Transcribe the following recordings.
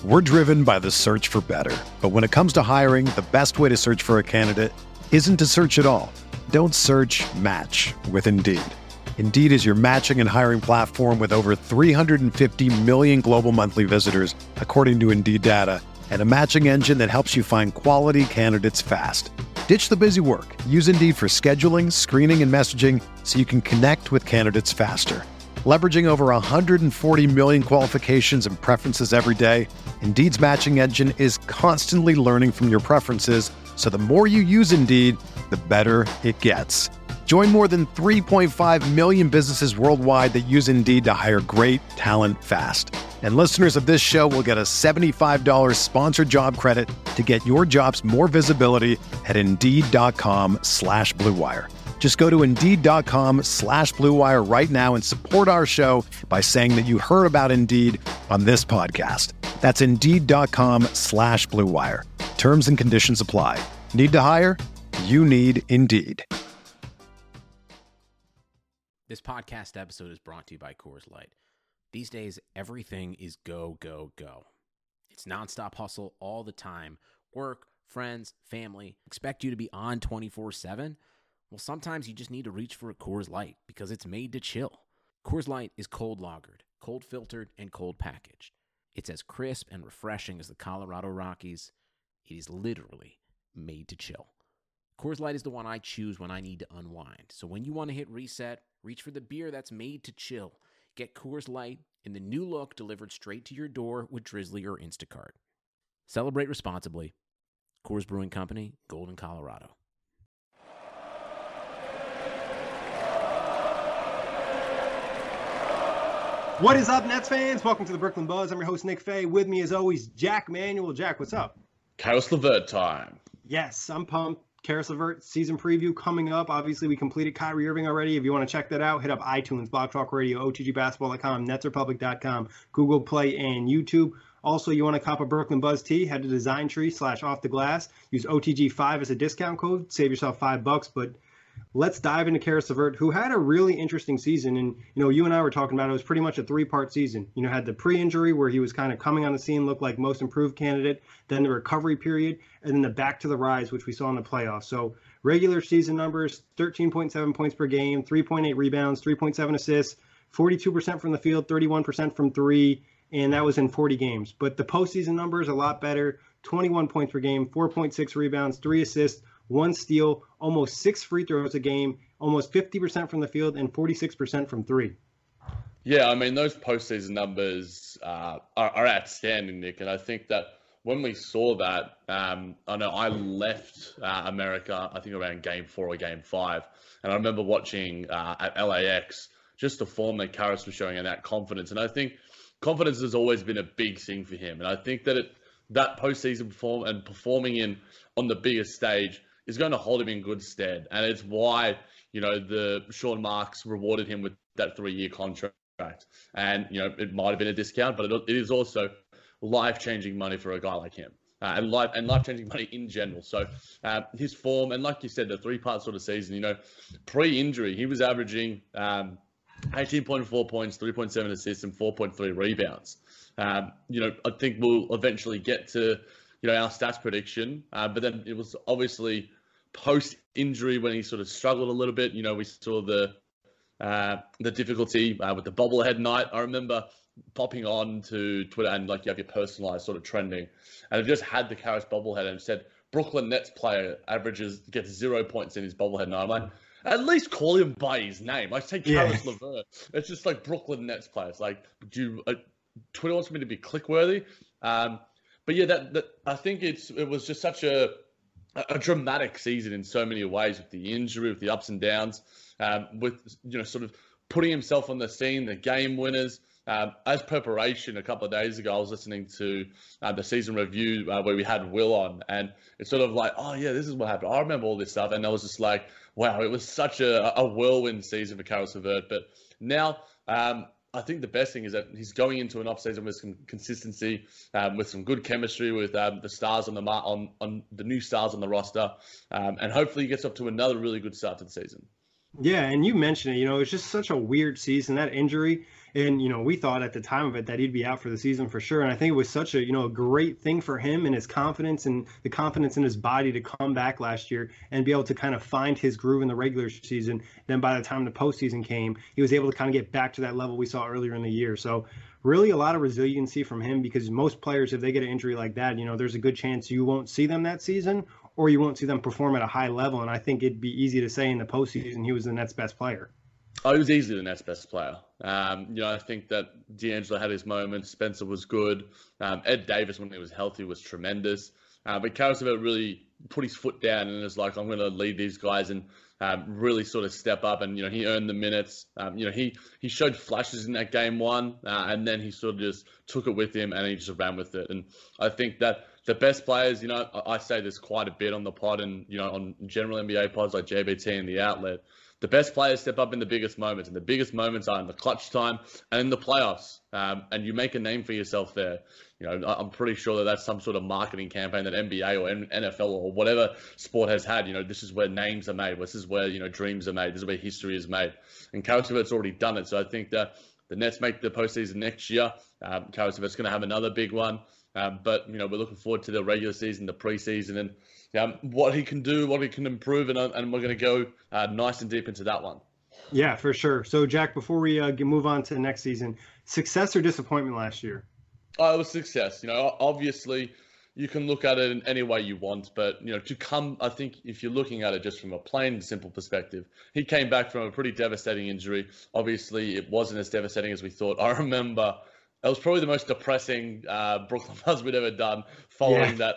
We're driven by the search for better. But when it comes to hiring, the best way to search for a candidate isn't to search at all. Don't search, match with Indeed. Indeed is your matching and hiring platform with over 350 million global monthly visitors, according to Indeed data, and a matching engine that helps you find quality candidates fast. Ditch the busy work. Use Indeed for scheduling, screening, and messaging so you can connect with candidates faster. Leveraging over 140 million qualifications and preferences every day, Indeed's matching engine is constantly learning from your preferences, so the more you use Indeed, the better it gets. Join more than 3.5 million businesses worldwide that use Indeed to hire great talent fast. And listeners of this show will get a $75 sponsored job credit to get your jobs more visibility at Indeed.com/Blue Wire. Just go to Indeed.com/Blue Wire right now and support our show by saying that you heard about Indeed on this podcast. That's Indeed.com/Blue Wire. Terms and conditions apply. Need to hire? You need Indeed. This podcast episode is brought to you by Coors Light. These days, everything is go, go, go. It's nonstop hustle all the time. Work, friends, family, expect you to be on 24/7. Well, sometimes you just need to reach for a Coors Light because it's made to chill. Coors Light is cold lagered, cold filtered, and cold packaged. It's as crisp and refreshing as the Colorado Rockies. It is literally made to chill. Coors Light is the one I choose when I need to unwind. So when you want to hit reset, reach for the beer that's made to chill. Get Coors Light in the new look delivered straight to your door with Drizzly or Instacart. Celebrate responsibly. Coors Brewing Company, Golden, Colorado. What is up, Nets fans? Welcome to the Brooklyn Buzz. I'm your host, Nick Fay. With me, as always, Jack Manuel. Jack, what's up? Caris LeVert time. Yes, I'm pumped. Caris LeVert season preview coming up. Obviously, we completed Kyrie Irving already. If you want to check that out, hit up iTunes, Blog Talk Radio, OTGBasketball.com, NetsRepublic.com, Google Play, and YouTube. Also, you want to cop a Brooklyn Buzz tee, head to DesignTree/Off the Glass. Use OTG5 as a discount code. Save yourself $5. But let's dive into Caris LeVert, who had a really interesting season. And, you and I were talking about it was pretty much a three-part season. Had the pre-injury where he was kind of coming on the scene, looked like most improved candidate, then the recovery period, and then the back to the rise, which we saw in the playoffs. So regular season numbers, 13.7 points per game, 3.8 rebounds, 3.7 assists, 42% from the field, 31% from three, and that was in 40 games. But the postseason numbers a lot better, 21 points per game, 4.6 rebounds, 3 assists, 1 steal, almost 6 free throws a game, almost 50% from the field, and 46% from three. Yeah, I mean, those postseason numbers are outstanding, Nick. And I think that when we saw that, I know I left America, I think around game 4 or game 5. And I remember watching at LAX just the form that Caris was showing and that confidence. And I think confidence has always been a big thing for him. And I think that that postseason performing on the biggest stage is going to hold him in good stead. And it's why, the Sean Marks rewarded him with that 3-year contract. And, it might have been a discount, but it is also life-changing money for a guy like him. And life-changing money in general. So his form, and like you said, the 3-part sort of season, pre-injury, he was averaging 18.4 points, 3.7 assists, and 4.3 rebounds. I think we'll eventually get to, our stats prediction. But then it was obviously post-injury when he sort of struggled a little bit. We saw the difficulty with the bobblehead night. I remember popping on to Twitter and you have your personalized sort of trending. And it just had the Caris bobblehead and said, Brooklyn Nets player gets 0 points in his bobblehead night. I'm like, at least call him by his name. I say Caris LeVert. It's just like Brooklyn Nets players. Twitter wants me to be click-worthy. But yeah, that I think it was just such a dramatic season in so many ways, with the injury, with the ups and downs, with sort of putting himself on the scene, the game winners. As preparation a couple of days ago, I was listening to the season review where we had Will on, and it's sort of like, oh yeah, this is what happened. I remember all this stuff, and I was just like, wow, it was such a whirlwind season for Caris LeVert. But now, I think the best thing is that he's going into an off-season with some consistency, with some good chemistry with the stars on the new stars on the roster, and hopefully he gets up to another really good start to the season. Yeah, and you mentioned it. It's just such a weird season. That injury, And, we thought at the time of it that he'd be out for the season for sure. And I think it was such a, a great thing for him and his confidence and the confidence in his body to come back last year and be able to kind of find his groove in the regular season. Then by the time the postseason came, he was able to kind of get back to that level we saw earlier in the year. So really a lot of resiliency from him, because most players, if they get an injury like that, there's a good chance you won't see them that season, or you won't see them perform at a high level. And I think it'd be easy to say in the postseason he was the Nets' best player. Oh, he was easily the Nets' best player. I think that D'Angelo had his moments. Spencer was good. Ed Davis, when he was healthy, was tremendous. But Caris LeVert really put his foot down and was like, I'm going to lead these guys and really sort of step up. And, he earned the minutes. He showed flashes in that game one, and then he sort of just took it with him and he just ran with it. And I think that the best players, I say this quite a bit on the pod and, on general NBA pods like JBT and The Outlet, the best players step up in the biggest moments, and the biggest moments are in the clutch time and in the playoffs. And you make a name for yourself there. I'm pretty sure that that's some sort of marketing campaign that NBA or NFL or whatever sport has had. this is where names are made. This is where, dreams are made. This is where history is made. And Caris LeVert's already done it. So I think that the Nets make the postseason next year. Caris LeVert's going to have another big one. But, we're looking forward to the regular season, the preseason, and what he can do, what he can improve, and we're going to go nice and deep into that one. Yeah, for sure. So, Jack, before we move on to the next season, success or disappointment last year? Oh, it was success. Obviously, you can look at it in any way you want, but, I think if you're looking at it just from a plain, simple perspective, he came back from a pretty devastating injury. Obviously, it wasn't as devastating as we thought. I remember it was probably the most depressing Brooklyn Buzz we'd ever done following that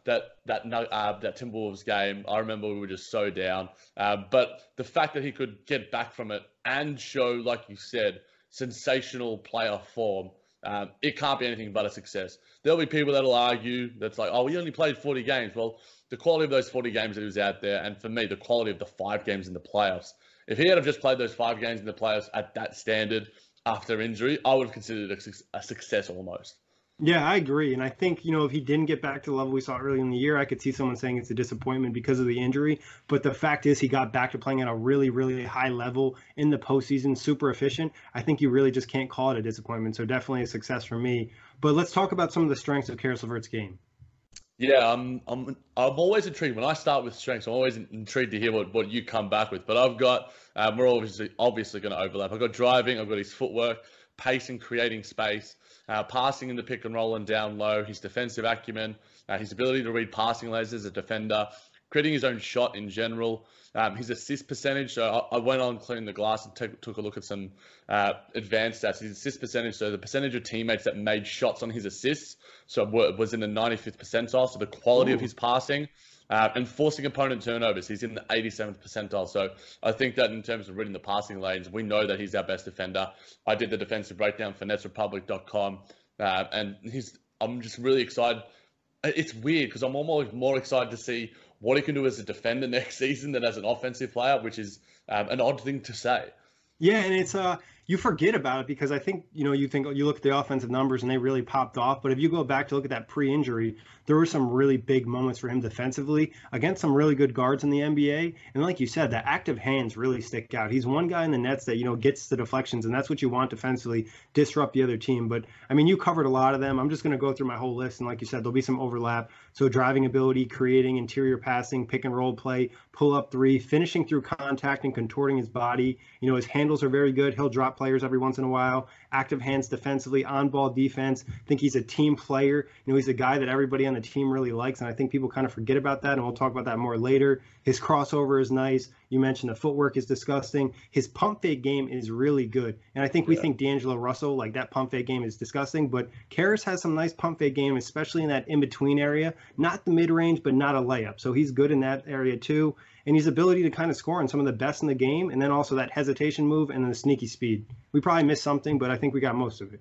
Timberwolves game. I remember we were just so down. But the fact that he could get back from it and show, like you said, sensational playoff form, it can't be anything but a success. There'll be people that'll argue that's like, oh, we only played 40 games. Well, the quality of those 40 games that he was out there, and for me, the quality of the 5 games in the playoffs. If he had have just played those 5 games in the playoffs at that standard, after injury, I would have considered it a success almost. Yeah, I agree. And I think, if he didn't get back to the level we saw early in the year, I could see someone saying it's a disappointment because of the injury. But the fact is he got back to playing at a really, really high level in the postseason, super efficient. I think you really just can't call it a disappointment. So definitely a success for me. But let's talk about some of the strengths of Caris LeVert's game. Yeah, I'm always intrigued. When I start with strengths, I'm always intrigued to hear what you come back with. But I've got, we're obviously going to overlap. I've got driving, I've got his footwork, pacing, creating space, passing in the pick and roll and down low, his defensive acumen, his ability to read passing lanes as a defender, creating his own shot in general, his assist percentage. So I went on cleaning the glass and took a look at some advanced stats. His assist percentage, so the percentage of teammates that made shots on his assists, so was in the 95th percentile. So the quality of his passing and forcing opponent turnovers, he's in the 87th percentile. So I think that in terms of reading the passing lanes, we know that he's our best defender. I did the defensive breakdown for netsrepublic.com, and I'm just really excited. It's weird because I'm almost more excited to see what he can do as a defender next season than as an offensive player, which is an odd thing to say. Yeah, and it's you forget about it because I think, you look at the offensive numbers and they really popped off. But if you go back to look at that pre-injury, there were some really big moments for him defensively against some really good guards in the NBA. And like you said, the active hands really stick out. He's one guy in the Nets that, gets the deflections, and that's what you want defensively, disrupt the other team. But, I mean, you covered a lot of them. I'm just going to go through my whole list. And like you said, there'll be some overlap. So driving ability, creating interior passing, pick and roll play, pull up 3, finishing through contact and contorting his body. His handles are very good. He'll drop players every once in a while. Active hands defensively, on-ball defense. I think he's a team player. He's a guy that everybody on the team really likes, and I think people kind of forget about that, and we'll talk about that more later. His crossover is nice. You mentioned the footwork is disgusting. His pump fake game is really good, and I think we think D'Angelo Russell, like that pump fake game is disgusting, but Caris has some nice pump fake game, especially in that in-between area. Not the mid-range, but not a layup, so he's good in that area too. And his ability to kind of score on some of the best in the game, and then also that hesitation move and then the sneaky speed. We probably missed something, but I think we got most of it.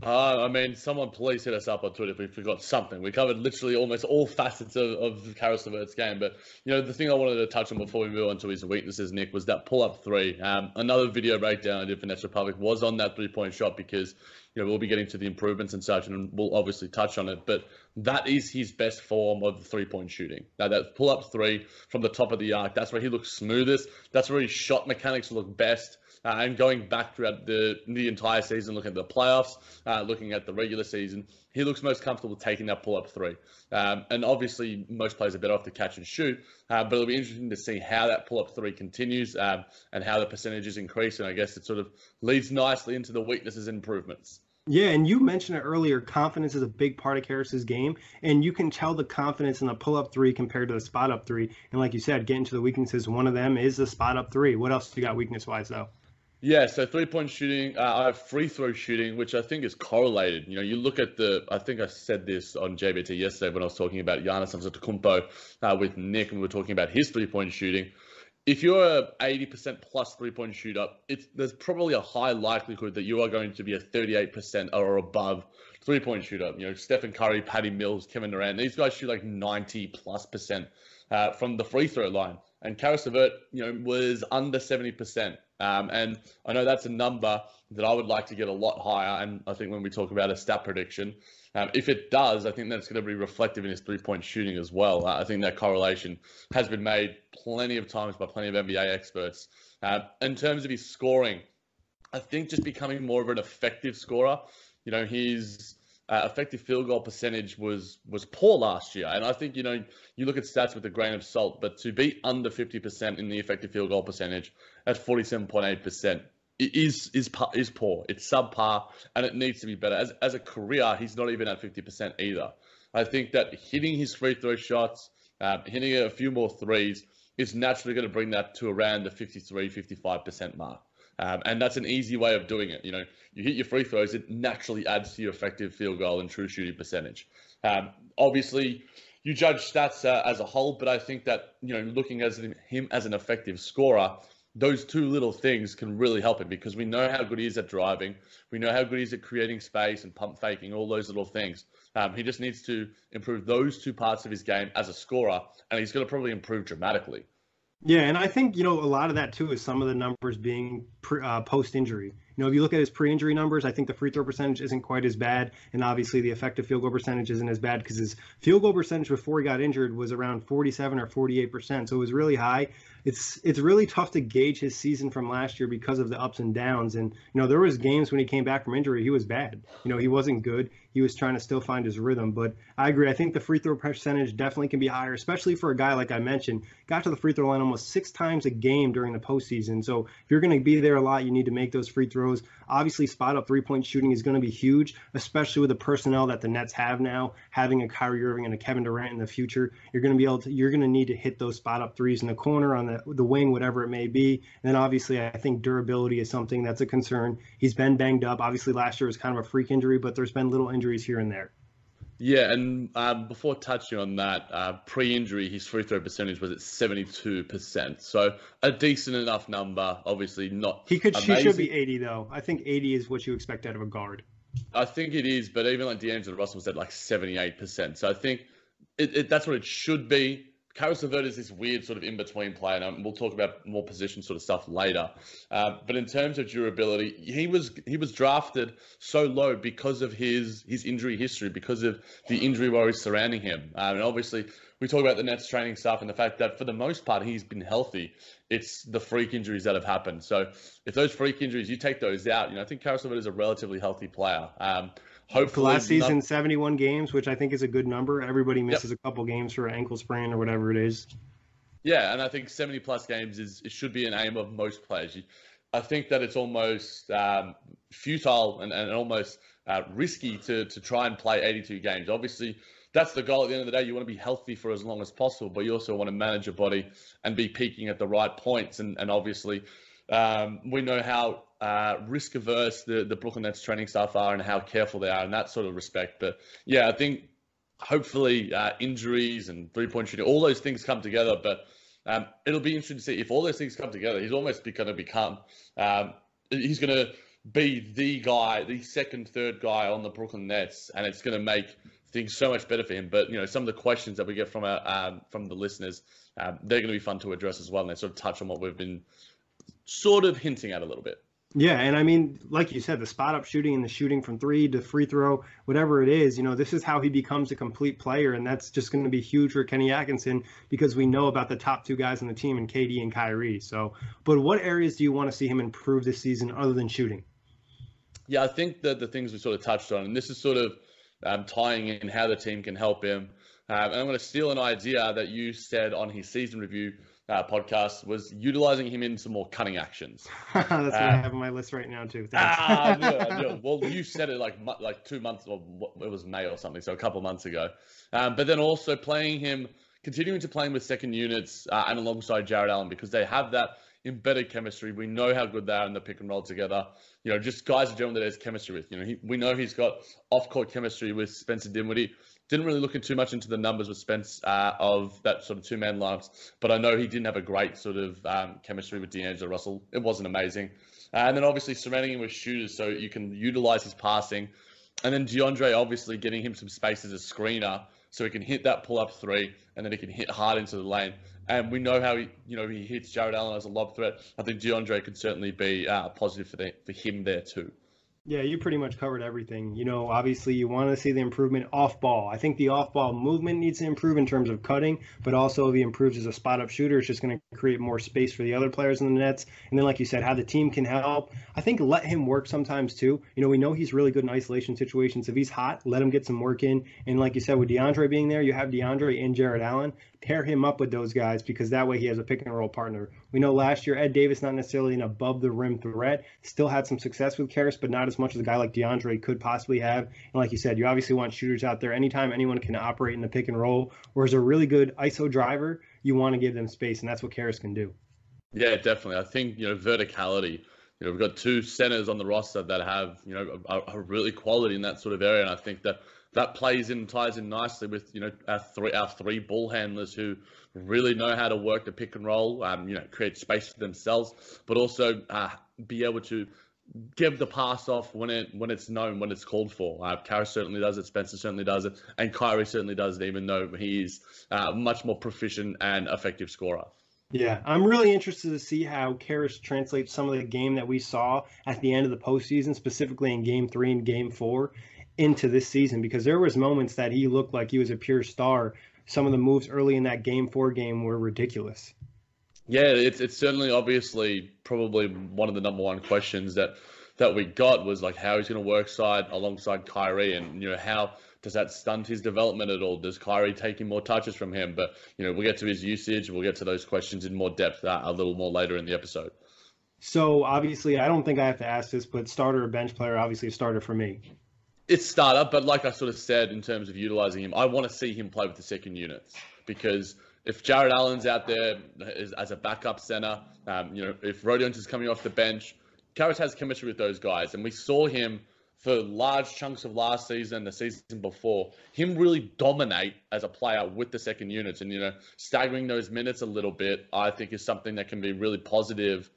Someone please hit us up on Twitter if we forgot something. We covered literally almost all facets of Caris LeVert's game. But, the thing I wanted to touch on before we move on to his weaknesses, Nick, was that pull-up 3. Another video breakdown I did for Nets Republic was on that 3-point shot because, we'll be getting to the improvements and such, and we'll obviously touch on it. But that is his best form of the 3-point shooting. Now, that pull-up 3 from the top of the arc, that's where he looks smoothest. That's where his shot mechanics look best. and going back throughout the entire season, looking at the playoffs, looking at the regular season, he looks most comfortable taking that pull-up three. And obviously, most players are better off to catch and shoot, but it'll be interesting to see how that pull-up three continues and how the percentages increase. And I guess it sort of leads nicely into the weaknesses and improvements. Yeah, and you mentioned it earlier, confidence is a big part of Karas's game, and you can tell the confidence in the pull-up three compared to the spot-up three. And like you said, getting to the weaknesses, one of them is the spot-up three. What else do you got weakness-wise, though? Yeah, so three-point shooting, I have free throw shooting, which I think is correlated. You know, you look at I think I said this on JBT yesterday when I was talking about Giannis Antetokounmpo with Nick, and we were talking about his three-point shooting. If you're a 80% plus three-point shooter, there's probably a high likelihood that you are going to be a 38% or above three-point shooter. You know, Stephen Curry, Patty Mills, Kevin Durant, these guys shoot like 90+% from the free throw line. And Caris LeVert, was under 70%. And I know that's a number that I would like to get a lot higher. And I think when we talk about a stat prediction, if it does, I think that's going to be reflective in his three-point shooting as well. I think that correlation has been made plenty of times by plenty of NBA experts. In terms of his scoring, I think just becoming more of an effective scorer. His effective field goal percentage was poor last year. And I think, you look at stats with a grain of salt, but to be under 50% in the effective field goal percentage at 47.8%, it is poor. It's subpar, and it needs to be better. As a career, he's not even at 50% either. I think that hitting his free throw shots, hitting a few more threes, is naturally going to bring that to around the 53-55% mark. And that's an easy way of doing it. You hit your free throws, it naturally adds to your effective field goal and true shooting percentage. Obviously, you judge stats as a whole, but I think that, looking at him as an effective scorer, those two little things can really help him, because we know how good he is at driving. We know how good he is at creating space and pump faking, all those little things. He just needs to improve those two parts of his game as a scorer, and he's going to probably improve dramatically. Yeah, and I think, a lot of that, too, is some of the numbers being post-injury. If you look at his pre-injury numbers, I think the free throw percentage isn't quite as bad, and obviously the effective field goal percentage isn't as bad, because his field goal percentage before he got injured was around 47 or 48%, so it was really high. It's really tough to gauge his season from last year because of the ups and downs, and there was games when he came back from injury, he was bad. He wasn't good. He was trying to still find his rhythm, but I agree. I think the free throw percentage definitely can be higher, especially for a guy like I mentioned, got to the free throw line almost 6 times a game during the postseason. So if you're going to be there a lot, you need to make those free throws. Obviously, spot-up three-point shooting is going to be huge, especially with the personnel that the Nets have now, having a Kyrie Irving and a Kevin Durant in the future. You're going to need to hit those spot-up threes in the corner, on the wing, whatever it may be. And then obviously, I think durability is something that's a concern. He's been banged up. Obviously, last year was kind of a freak injury, but there's been little injuries here and there. Yeah, and before touching on that, pre-injury, his free throw percentage was at 72%. So a decent enough number, obviously not amazing. He should be 80, though. I think 80 is what you expect out of a guard. I think it is, but even like D'Angelo Russell was at like 78%. So I think that's what it should be. Caris LeVert is this weird sort of in-between player, and we'll talk about more position sort of stuff later. But in terms of durability, he was drafted so low because of his injury history, because of the injury worries surrounding him. And obviously, we talk about the Nets training staff and the fact that for the most part, he's been healthy. It's the freak injuries that have happened. So if those freak injuries, you take those out, I think Caris LeVert is a relatively healthy player. Hopefully last season, 71 games, which I think is a good number. Everybody misses a couple games for an ankle sprain or whatever it is. Yeah, and I think 70-plus games it should be an aim of most players. I think that it's almost futile and almost risky to try and play 82 games. Obviously, that's the goal at the end of the day. You want to be healthy for as long as possible, but you also want to manage your body and be peaking at the right points. And obviously, we know how risk averse the Brooklyn Nets training staff are and how careful they are in that sort of respect. But yeah, I think hopefully injuries and three-point shooting, all those things come together. But it'll be interesting to see if all those things come together. He's almost going to become, he's going to be the guy, the second, third guy on the Brooklyn Nets, and it's going to make things so much better for him. But some of the questions that we get from the listeners, they're going to be fun to address as well, and they sort of touch on what we've been sort of hinting at a little bit. Yeah, and I mean, like you said, the spot up shooting and the shooting from three to free throw, whatever it is, this is how he becomes a complete player, and that's just going to be huge for Kenny Atkinson because we know about the top two guys on the team in KD and Kyrie. So, but what areas do you want to see him improve this season other than shooting? Yeah, I think that the things we sort of touched on, and this is sort of tying in how the team can help him. And I'm going to steal an idea that you said on his season review podcast, was utilizing him in some more cutting actions. That's what I have on my list right now too. I knew it. Well, you said it like 2 months, or it was May or something, so a couple of months ago. But then also continuing to play him with second units and alongside Jared Allen, because they have that embedded chemistry. We know how good they are in the pick and roll together. Just guys in general that there's chemistry with. We know he's got off-court chemistry with Spencer Dinwiddie. Didn't really look too much into the numbers with Spence of that sort of two-man lineups, but I know he didn't have a great sort of chemistry with D'Angelo Russell. It wasn't amazing. And then obviously surrounding him with shooters so you can utilize his passing. And then DeAndre obviously getting him some space as a screener so he can hit that pull-up three and then he can hit hard into the lane. And we know how he hits Jared Allen as a lob threat. I think DeAndre could certainly be positive for him there too. Yeah, you pretty much covered everything. Obviously you want to see the improvement off ball. I think the off ball movement needs to improve in terms of cutting, but also if he improves as a spot up shooter, it's just going to create more space for the other players in the nets. And then, like you said, how the team can help. I think let him work sometimes too. We know he's really good in isolation situations. If he's hot, let him get some work in. And like you said, with DeAndre being there, you have DeAndre and Jared Allen. Pair him up with those guys because that way he has a pick and roll partner. We know last year Ed Davis, not necessarily an above the rim threat, still had some success with Caris, but not as much as a guy like DeAndre could possibly have. And like you said, you obviously want shooters out there. Anytime anyone can operate in the pick and roll or is a really good ISO driver, you want to give them space, and that's what Caris can do. Yeah, definitely. I think verticality. We've got two centers on the roster that have are really quality in that sort of area, and I think that ties in nicely with our three ball handlers who really know how to work the pick and roll, create space for themselves, but also be able to give the pass off when it's known, when it's called for. Caris certainly does it, Spencer certainly does it, and Kyrie certainly does it, even though he's much more proficient and effective scorer. Yeah, I'm really interested to see how Caris translates some of the game that we saw at the end of the postseason, specifically in Game 3 and Game 4, into this season, because there was moments that he looked like he was a pure star. Some of the moves early in that Game 4 game were ridiculous. Yeah, it's certainly obviously probably one of the number one questions that we got was like how he's going to work alongside Kyrie, and how does that stunt his development at all? Does Kyrie take more touches from him? But we'll get to his usage. We'll get to those questions in more depth a little more later in the episode. So obviously, I don't think I have to ask this, but starter or bench player, obviously a starter for me. It's starter, but like I sort of said, in terms of utilizing him, I want to see him play with the second units, because if Jared Allen's out there as a backup center, if Rodions is coming off the bench, Caris has chemistry with those guys, and we saw him for large chunks of last season, the season before, him really dominate as a player with the second units, and staggering those minutes a little bit, I think is something that can be really positive.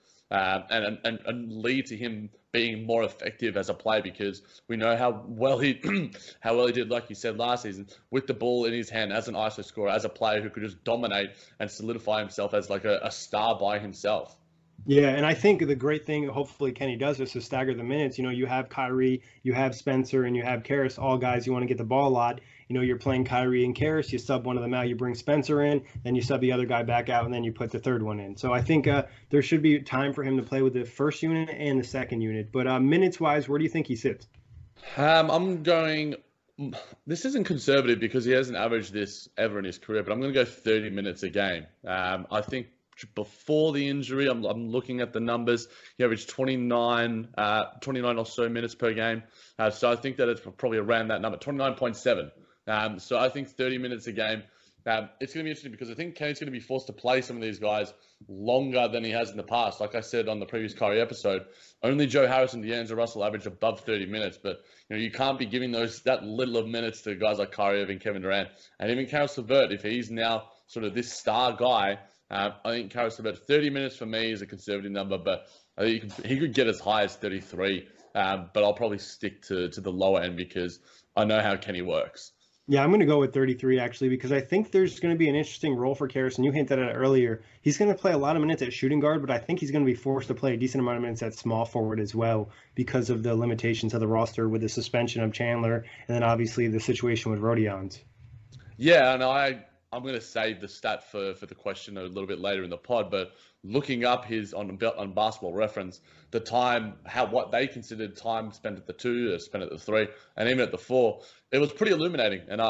And lead to him being more effective as a player, because we know how well he did, like you said, last season, with the ball in his hand as an ISO scorer, as a player who could just dominate and solidify himself as like a star by himself. Yeah, and I think the great thing, hopefully Kenny does this, to stagger the minutes. You have Kyrie, you have Spencer, and you have Caris, all guys you want to get the ball a lot. You're playing Kyrie and Caris, you sub one of them out, you bring Spencer in, then you sub the other guy back out, and then you put the third one in. So I think there should be time for him to play with the first unit and the second unit. But minutes-wise, where do you think he sits? I'm going... This isn't conservative because he hasn't averaged this ever in his career, but I'm going to go 30 minutes a game. I think before the injury, I'm looking at the numbers. He averaged 29 or so minutes per game. So I think that it's probably around that number, 29.7. So I think 30 minutes a game. It's going to be interesting because I think Kenny's going to be forced to play some of these guys longer than he has in the past. Like I said on the previous Kyrie episode, only Joe Harris and D'Angelo Russell average above 30 minutes. But you can't be giving that little of minutes to guys like Kyrie Irving, Kevin Durant, and even Caris LeVert. If he's now sort of this star guy, I think Caris LeVert, 30 minutes for me is a conservative number, but I think he could get as high as 33. But I'll probably stick to the lower end because I know how Kenny works. Yeah, I'm going to go with 33 actually, because I think there's going to be an interesting role for Karras, and you hinted at it earlier. He's going to play a lot of minutes at shooting guard, but I think he's going to be forced to play a decent amount of minutes at small forward as well because of the limitations of the roster with the suspension of Chandler and then obviously the situation with Rodions. Yeah, and I'm going to save the stat for the question a little bit later in the pod, but looking up his on Basketball Reference, the time, what they considered time spent at the 2, spent at the 3, and even at the 4, it was pretty illuminating. And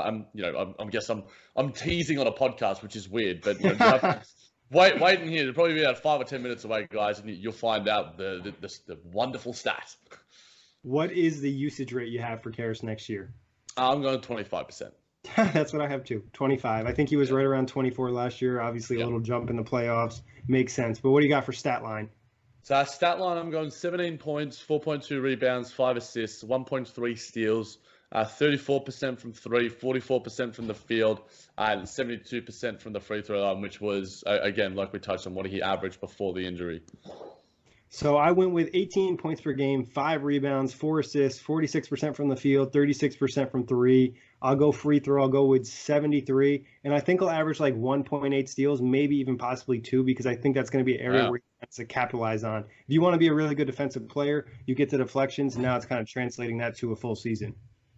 I'm teasing on a podcast, which is weird, but wait in here. It'll probably be about 5 or 10 minutes away, guys, and you'll find out the wonderful stat. What is the usage rate you have for Karras next year? I'm going 25%. That's what I have too. 25. I think he was right around 24 last year. Obviously, a little jump in the playoffs makes sense. But what do you got for stat line? So our stat line, I'm going 17 points, 4.2 rebounds, 5 assists, 1.3 steals, 34% from 3, 44% from the field, and 72% from the free throw line, which was, again, like we touched on, what he averaged before the injury. So I went with 18 points per game, 5 rebounds, 4 assists, 46% from the field, 36% from 3. I'll go free throw. I'll go with 73. And I think I'll average like 1.8 steals, maybe even possibly 2, because I think that's going to be an area where he has to capitalize on. If you want to be a really good defensive player, you get the deflections, and now it's kind of translating that to a full season.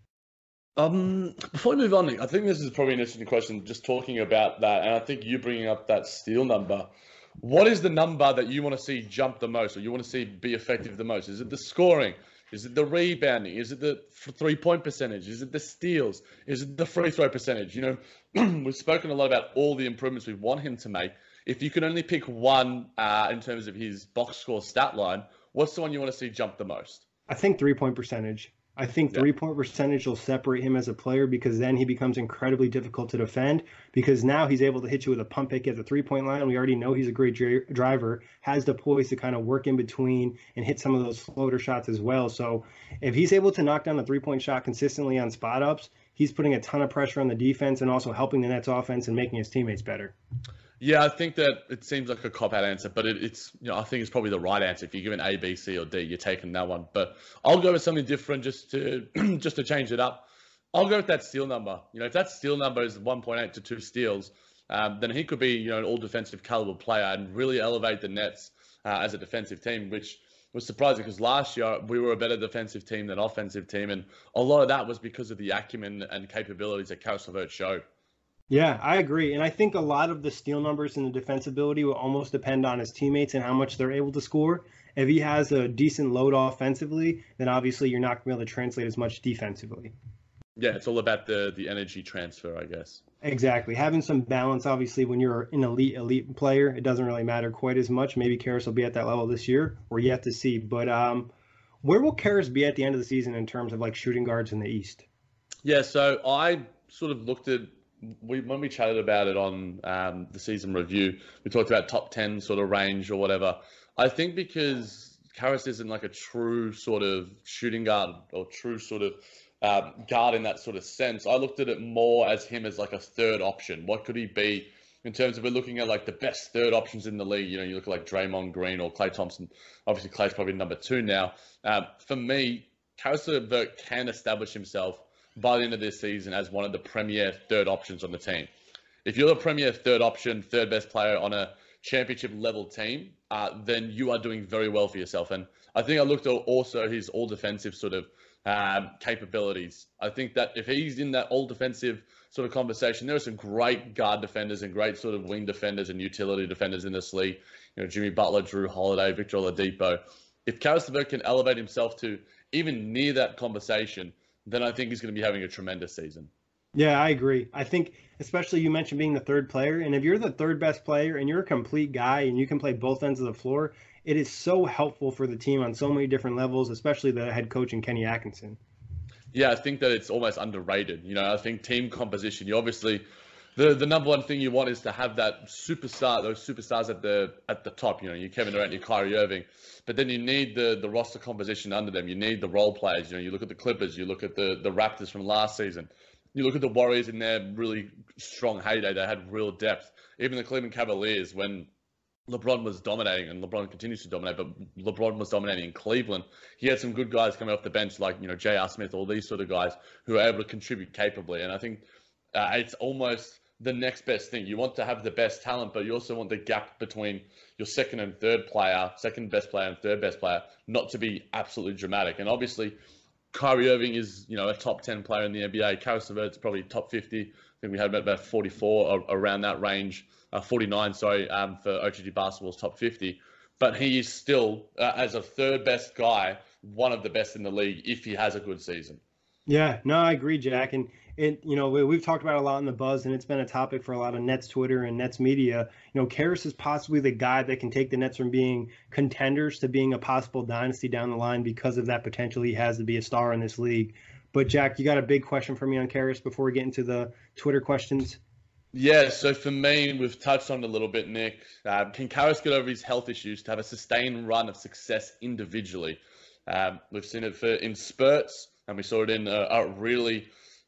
Before we move on, I think this is probably an interesting question, just talking about that. And I think you bringing up that steal number. What is the number that you want to see jump the most, or you want to see be effective the most? Is it the scoring? Is it the rebounding? Is it the 3-point percentage? Is it the steals? Is it the free throw percentage? You know, we've spoken a lot about all the improvements we want him to make. If you could only pick one in terms of his box score stat line, what's the one you want to see jump the most? I think 3-point percentage. I think 3-point percentage will separate him as a player, because then he becomes incredibly difficult to defend, because now he's able to hit you with a pump fake at the 3-point line. We already know he's a great driver, has the poise to kind of work in between and hit some of those floater shots as well. So if he's able to knock down the 3-point shot consistently on spot ups, he's putting a ton of pressure on the defense and also helping the Nets offense and making his teammates better. Yeah, I think that it seems like a cop-out answer, but it's I think it's probably the right answer. If you're given A, B, C, or D, you're taking that one. But I'll go with something different just to change it up. I'll go with that steal number. If that steal number is 1.8 to 2 steals, then he could be an all-defensive caliber player and really elevate the Nets as a defensive team, which was surprising because last year we were a better defensive team than offensive team, and a lot of that was because of the acumen and capabilities that Caris LeVert showed. Yeah, I agree. And I think a lot of the steal numbers and the defensibility will almost depend on his teammates and how much they're able to score. If he has a decent load offensively, then obviously you're not going to be able to translate as much defensively. Yeah, it's all about the energy transfer, I guess. Exactly. Having some balance, obviously, when you're an elite player, it doesn't really matter quite as much. Maybe Karras will be at that level this year. We're yet to see. But where will Karras be at the end of the season in terms of like shooting guards in the East? Yeah, so I sort of looked at, when we chatted about it on the season review, we talked about top 10 sort of range or whatever. I think because Karras isn't like a true sort of shooting guard or true sort of guard in that sort of sense, I looked at it more as him as like a third option. What could he be in terms of, we're looking at like the best third options in the league? You look at like Draymond Green or Klay Thompson. Obviously, Klay's probably number 2 now. For me, Caris LeVert can establish himself by the end of this season as one of the premier third options on the team. If you're the premier third option, third best player on a championship level team, then you are doing very well for yourself. And I think I looked at also his all defensive sort of capabilities. I think that if he's in that all defensive sort of conversation, there are some great guard defenders and great sort of wing defenders and utility defenders in this league. Jimmy Butler, Drew Holiday, Victor Oladipo. If Caris LeVert can elevate himself to even near that conversation, then I think he's going to be having a tremendous season. Yeah, I agree. I think especially you mentioned being the third player, and if you're the third best player and you're a complete guy and you can play both ends of the floor, it is so helpful for the team on so many different levels, especially the head coach in Kenny Atkinson. Yeah, I think that it's almost underrated. I think team composition, you obviously, the number one thing you want is to have that superstar, those superstars at the top. You Kevin Durant, you Kyrie Irving, but then you need the roster composition under them. You need the role players. You look at the Clippers, you look at the Raptors from last season, you look at the Warriors in their really strong heyday. They had real depth. Even the Cleveland Cavaliers, when LeBron was dominating, and LeBron continues to dominate, but LeBron was dominating in Cleveland. He had some good guys coming off the bench, like, J.R. Smith, all these sort of guys who are able to contribute capably. And I think it's almost the next best thing. You want to have the best talent, but you also want the gap between your second and third player, second best player and third best player, not to be absolutely dramatic. And obviously, Kyrie Irving is, a top 10 player in the NBA. Karis LeVert's probably top 50. I think we had about 44 around that range. 49, sorry, for OTG Basketball's top 50. But he is still, as a third best guy, one of the best in the league if he has a good season. Yeah, no, I agree, Jack. And we've talked about it a lot in the buzz, and it's been a topic for a lot of Nets Twitter and Nets media. Karis is possibly the guy that can take the Nets from being contenders to being a possible dynasty down the line because of that potential he has to be a star in this league. But Jack, you got a big question for me on Karis before we get into the Twitter questions? Yeah, so for me, we've touched on it a little bit, Nick. Can Karis get over his health issues to have a sustained run of success individually? We've seen it in spurts, and we saw it in a really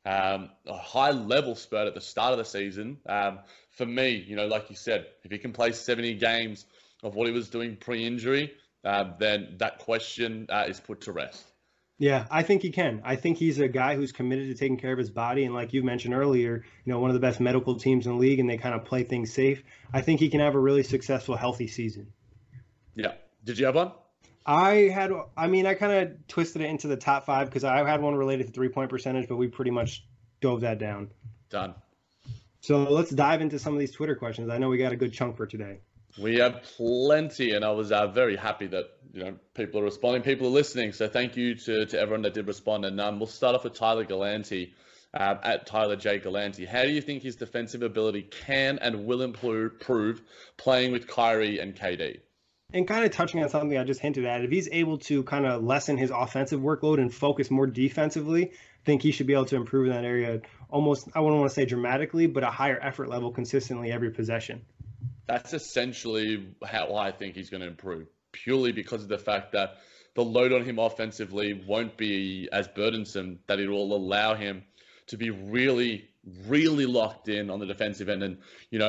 a high-level spurt at the start of the season. For me, like you said, if he can play 70 games of what he was doing pre-injury, then that question is put to rest. Yeah, I think he can. I think he's a guy who's committed to taking care of his body. And like you mentioned earlier, one of the best medical teams in the league, and they kind of play things safe. I think he can have a really successful, healthy season. Yeah. Did you have one? I kind of twisted it into the top 5 because I had one related to 3-point percentage, but we pretty much dove that down. Done. So let's dive into some of these Twitter questions. I know we got a good chunk for today. We have plenty, and I was very happy that people are responding, people are listening. So thank you to everyone that did respond. And we'll start off with Tyler Galante, at Tyler J. Galante. How do you think his defensive ability can and will improve playing with Kyrie and KD? And kind of touching on something I just hinted at, if he's able to kind of lessen his offensive workload and focus more defensively, I think he should be able to improve in that area almost, I wouldn't want to say dramatically, but a higher effort level consistently every possession. That's essentially how I think he's going to improve, purely because of the fact that the load on him offensively won't be as burdensome, that it will allow him to be really, really locked in on the defensive end and,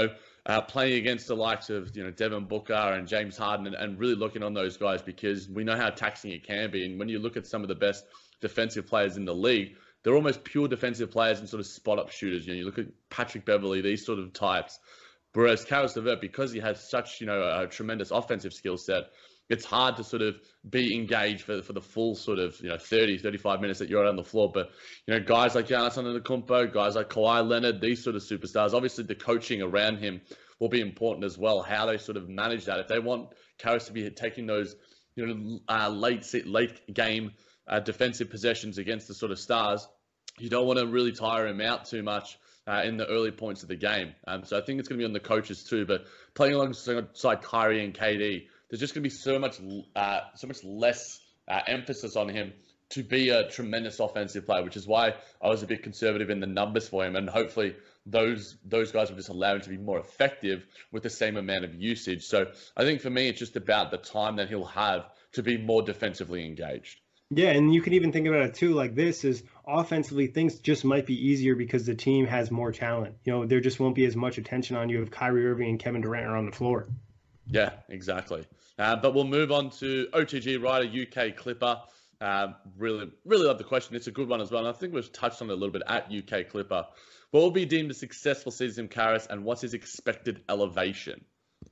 playing against the likes of, Devin Booker and James Harden and really looking on those guys because we know how taxing it can be. And when you look at some of the best defensive players in the league, they're almost pure defensive players and sort of spot-up shooters. You look at Patrick Beverley, these sort of types. Whereas Karis LeVert, because he has such, a tremendous offensive skill set, it's hard to sort of be engaged for the full sort of, 30, 35 minutes that you're out on the floor. But, guys like Giannis Antetokounmpo, guys like Kawhi Leonard, these sort of superstars, obviously the coaching around him will be important as well, how they sort of manage that. If they want Karis to be taking those, late game defensive possessions against the sort of stars, you don't want to really tire him out too much in the early points of the game. So I think it's going to be on the coaches too, but playing alongside Kyrie and KD, there's just going to be so much less emphasis on him to be a tremendous offensive player, which is why I was a bit conservative in the numbers for him. And hopefully those guys will just allow him to be more effective with the same amount of usage. So I think for me, it's just about the time that he'll have to be more defensively engaged. Yeah, and you can even think about it too, like this is offensively, things just might be easier because the team has more talent. There just won't be as much attention on you if Kyrie Irving and Kevin Durant are on the floor. Yeah, exactly. But we'll move on to OTG Ryder, UK Clipper. Really love the question. It's a good one as well. And I think we've touched on it a little bit at UK Clipper. What will be deemed a successful season from Karis, and what's his expected elevation?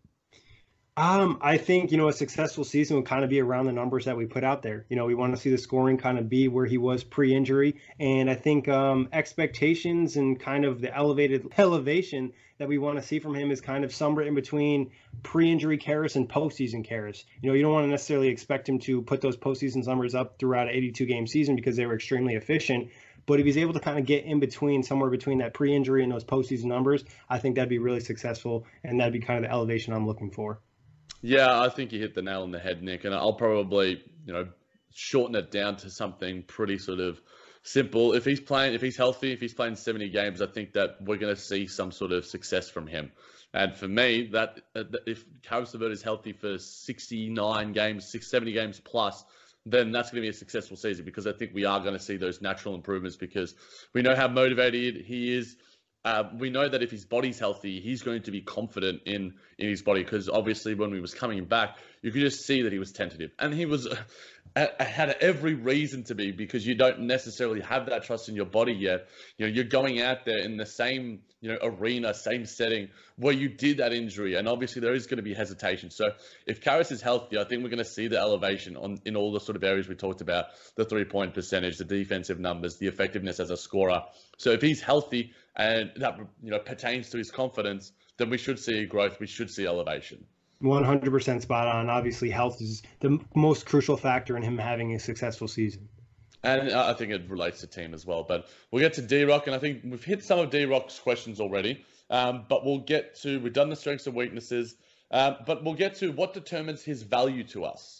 I think, a successful season will kind of be around the numbers that we put out there. We want to see the scoring kind of be where he was pre-injury. And I think expectations and kind of the elevation that we want to see from him is kind of somewhere in between pre-injury Karis and postseason Karis. You don't want to necessarily expect him to put those postseason numbers up throughout an 82-game season because they were extremely efficient. But if he's able to kind of get in between, somewhere between that pre-injury and those postseason numbers, I think that'd be really successful. And that'd be kind of the elevation I'm looking for. Yeah, I think you hit the nail on the head, Nick. And I'll probably, shorten it down to something pretty sort of simple. If he's healthy, if he's playing 70 games, I think that we're going to see some sort of success from him. And for me, that if Karis LeVert is healthy for 69 games, 70 games plus, then that's going to be a successful season because I think we are going to see those natural improvements because we know how motivated he is we know that if his body's healthy, he's going to be confident in his body, because obviously when he was coming back, you could just see that he was tentative, and he was had every reason to be, because you don't necessarily have that trust in your body yet. You're going out there in the same arena, same setting where you did that injury, and obviously there is going to be hesitation. So if Caris is healthy, I think we're going to see the elevation in all the sort of areas we talked about: the 3-point percentage, the defensive numbers, the effectiveness as a scorer. So if he's healthy and that pertains to his confidence, then we should see growth. We should see elevation. 100% spot on. Obviously, health is the most crucial factor in him having a successful season. And I think it relates to team as well. But we'll get to D-Rock, and I think we've hit some of D-Rock's questions already. But we've done the strengths and weaknesses, but we'll get to what determines his value to us.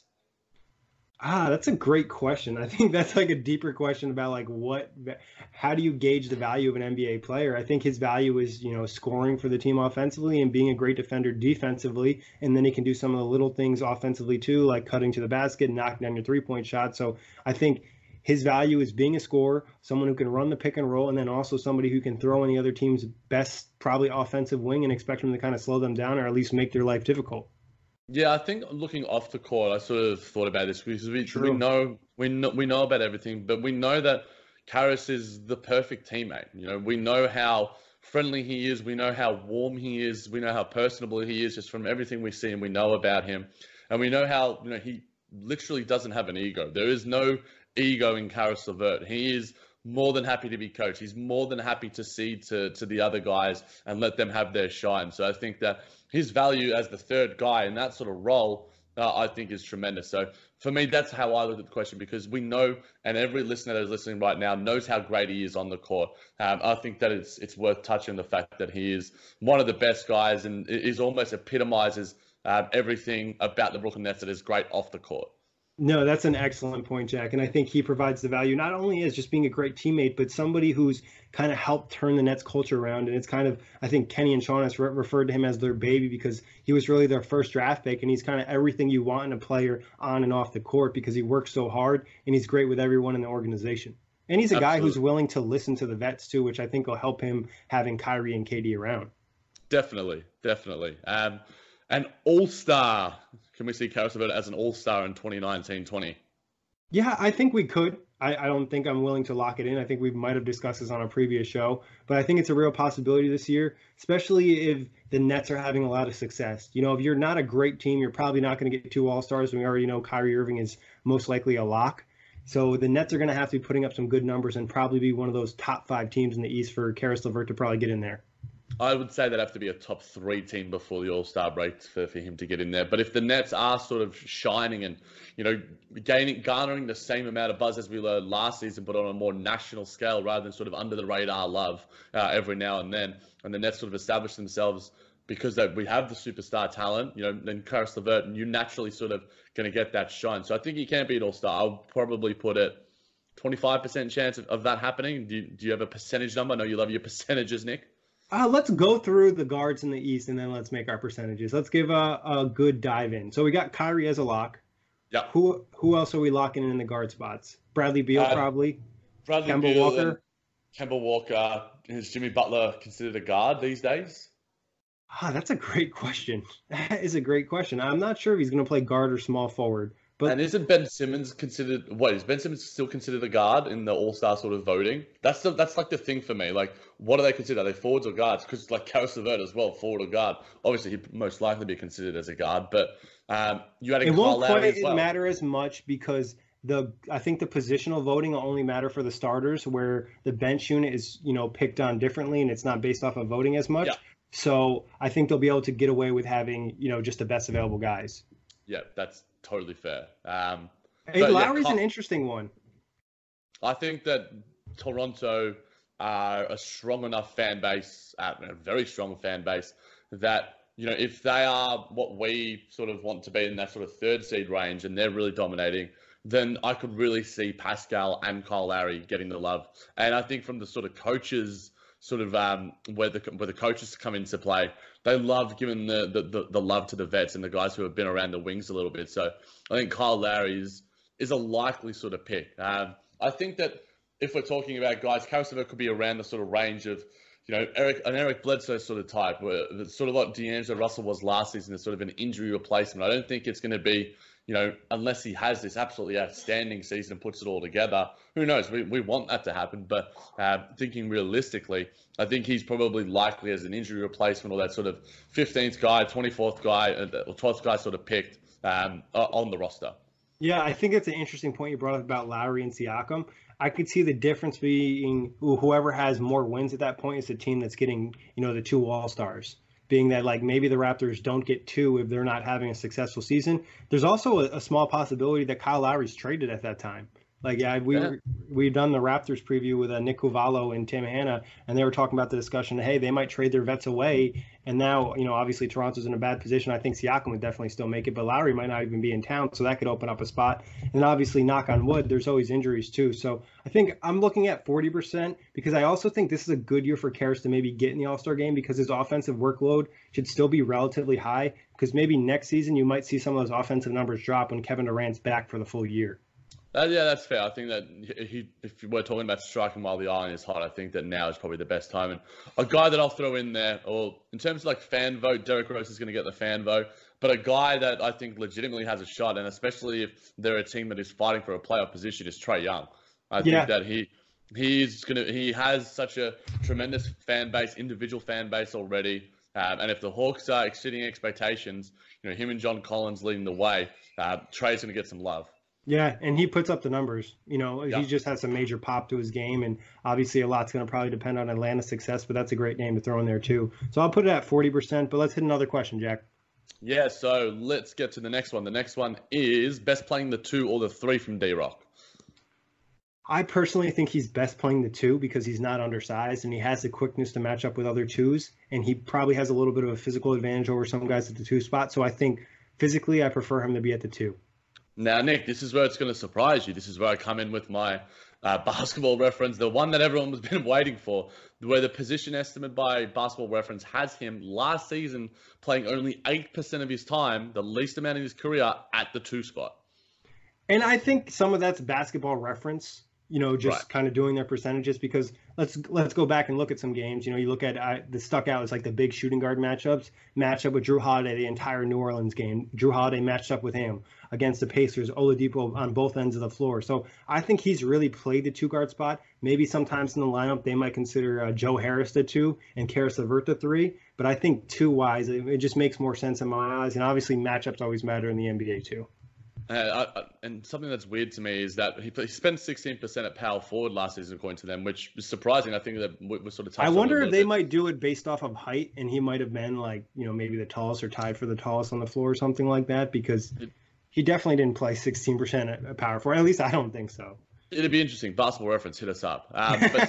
That's a great question. I think that's like a deeper question about how do you gauge the value of an NBA player? I think his value is, scoring for the team offensively and being a great defender defensively. And then he can do some of the little things offensively too, like cutting to the basket, knocking down your 3-point shot. So I think his value is being a scorer, someone who can run the pick and roll, and then also somebody who can throw in the other team's best, probably offensive wing and expect them to kind of slow them down or at least make their life difficult. Yeah, I think looking off the court, I sort of thought about this because we know about everything, but we know that Caris is the perfect teammate. We know how friendly he is, we know how warm he is, we know how personable he is, just from everything we see and we know about him, and we know how he literally doesn't have an ego. There is no ego in Caris LeVert. He is more than happy to be coached. He's more than happy to cede to the other guys and let them have their shine. So I think that his value as the third guy in that sort of role, I think is tremendous. So for me, that's how I look at the question, because we know, and every listener that is listening right now knows how great he is on the court. I think that it's worth touching the fact that he is one of the best guys and is almost epitomizes everything about the Brooklyn Nets that is great off the court. No, that's an excellent point, Jack. And I think he provides the value not only as just being a great teammate, but somebody who's kind of helped turn the Nets culture around. And it's kind of, I think Kenny and Sean has referred to him as their baby because he was really their first draft pick. And he's kind of everything you want in a player on and off the court because he works so hard and he's great with everyone in the organization. And he's a guy who's willing to listen to the vets too, which I think will help him having Kyrie and KD around. Definitely. An all-star. Can we see Caris LeVert as an all-star in 2019-20? Yeah, I think we could. I don't think I'm willing to lock it in. I think we might have discussed this on a previous show, but I think it's a real possibility this year, especially if the Nets are having a lot of success. If you're not a great team, you're probably not going to get 2 All-Stars. We already know Kyrie Irving is most likely a lock. So the Nets are going to have to be putting up some good numbers and probably be one of those top 5 teams in the East for Caris LeVert to probably get in there. I would say that'd have to be a top 3 team before the All-Star break for him to get in there. But if the Nets are sort of shining and, garnering the same amount of buzz as we learned last season, but on a more national scale rather than sort of under the radar love every now and then, and the Nets sort of establish themselves because we have the superstar talent, then Caris LeVert, and you're naturally sort of going to get that shine. So I think he can be an All-Star. I'll probably put it 25% chance of that happening. Do you have a percentage number? I know you love your percentages, Nick. Let's go through the guards in the East, and then let's make our percentages. Let's give a good dive in. So we got Kyrie as a lock. Yeah. Who else are we locking in the guard spots? Bradley Beal, probably. Kemba Walker. Kemba Walker. Is Jimmy Butler considered a guard these days? That's a great question. That is a great question. I'm not sure if he's going to play guard or small forward. But, and isn't Ben Simmons considered? Is Ben Simmons still considered a guard in the All-Star sort of voting? That's like the thing for me. Like, what do they consider? Are they forwards or guards? Because like Caris LeVert as well, forward or guard. Obviously, he'd most likely be considered as a guard. But you had a Kyle Lowry as well. It won't quite matter as much because I think the positional voting will only matter for the starters, where the bench unit is picked on differently and it's not based off of voting as much. Yeah. So I think they'll be able to get away with having just the best available guys. Yeah, that's totally fair. Lowry's an interesting one. I think that Toronto are a strong enough fan base, a very strong fan base, that if they are what we sort of want to be in that sort of 3rd seed range and they're really dominating, then I could really see Pascal and Kyle Lowry getting the love. And I think from the sort of coaches, sort of where the coaches come into play, they love giving the love to the vets and the guys who have been around the wings a little bit. So I think Kyle Lowry is a likely sort of pick. I think that if we're talking about guys, Caris LeVert could be around the sort of range of an Eric Bledsoe sort of type, where it's sort of like D'Angelo Russell was last season, as sort of an injury replacement. I don't think it's going to be, unless he has this absolutely outstanding season and puts it all together. Who knows? We want that to happen, but thinking realistically, I think he's probably likely as an injury replacement or that sort of 15th guy, 24th guy, or 12th guy sort of picked on the roster. Yeah, I think it's an interesting point you brought up about Lowry and Siakam. I could see the difference being whoever has more wins at that point is the team that's getting, the 2 All-Stars. Being that, like, maybe the Raptors don't get 2 if they're not having a successful season. There's also a small possibility that Kyle Lowry's traded at that time. Like, we've done the Raptors preview with Nick Cuvallo and Tim Hanna, and they were talking about the discussion, hey, they might trade their vets away. And now, obviously Toronto's in a bad position. I think Siakam would definitely still make it, but Lowry might not even be in town, so that could open up a spot. And obviously, knock on wood, there's always injuries too. So I think I'm looking at 40% because I also think this is a good year for Caris to maybe get in the All-Star game because his offensive workload should still be relatively high because maybe next season you might see some of those offensive numbers drop when Kevin Durant's back for the full year. Yeah, that's fair. I think that if we're talking about striking while the iron is hot, I think that now is probably the best time. And a guy that I'll throw in there, or in terms of like fan vote, Derrick Rose is going to get the fan vote. But a guy that I think legitimately has a shot, and especially if they're a team that is fighting for a playoff position, is Trae Young. I think that he has such a tremendous fan base, individual fan base already. And if the Hawks are exceeding expectations, him and John Collins leading the way, Trae's going to get some love. Yeah, and he puts up the numbers. He just has some major pop to his game, and obviously a lot's going to probably depend on Atlanta's success, but that's a great name to throw in there too. So I'll put it at 40%, but let's hit another question, Jack. Yeah, so let's get to the next one. The next one is best playing the 2 or the 3 from D-Rock. I personally think he's best playing the 2 because he's not undersized and he has the quickness to match up with other 2s, and he probably has a little bit of a physical advantage over some guys at the 2 spot. So I think physically I prefer him to be at the 2. Now, Nick, this is where it's going to surprise you. This is where I come in with my basketball reference, the one that everyone has been waiting for, where the position estimate by basketball reference has him last season playing only 8% of his time, the least amount in his career, at the 2 spot. And I think some of that's basketball reference, kind of doing their percentages, because let's go back and look at some games. You look at the stuck out is like the big shooting guard matchup with Jrue Holiday the entire New Orleans game. Jrue Holiday matched up with him against the Pacers, Oladipo on both ends of the floor. So I think he's really played the 2 guard spot. Maybe sometimes in the lineup they might consider Joe Harris the 2 and Caris LeVert the 3. But I think 2-wise, it just makes more sense in my eyes. And obviously matchups always matter in the NBA too. And something that's weird to me is that he spent 16% at power forward last season, according to them, which is surprising. I think that we're sort of touched on. I wonder if they might do it based off of height, and he might have been like, maybe the tallest or tied for the tallest on the floor or something like that, because he definitely didn't play 16% at power forward. At least I don't think so. It'd be interesting. Basketball reference, hit us up. But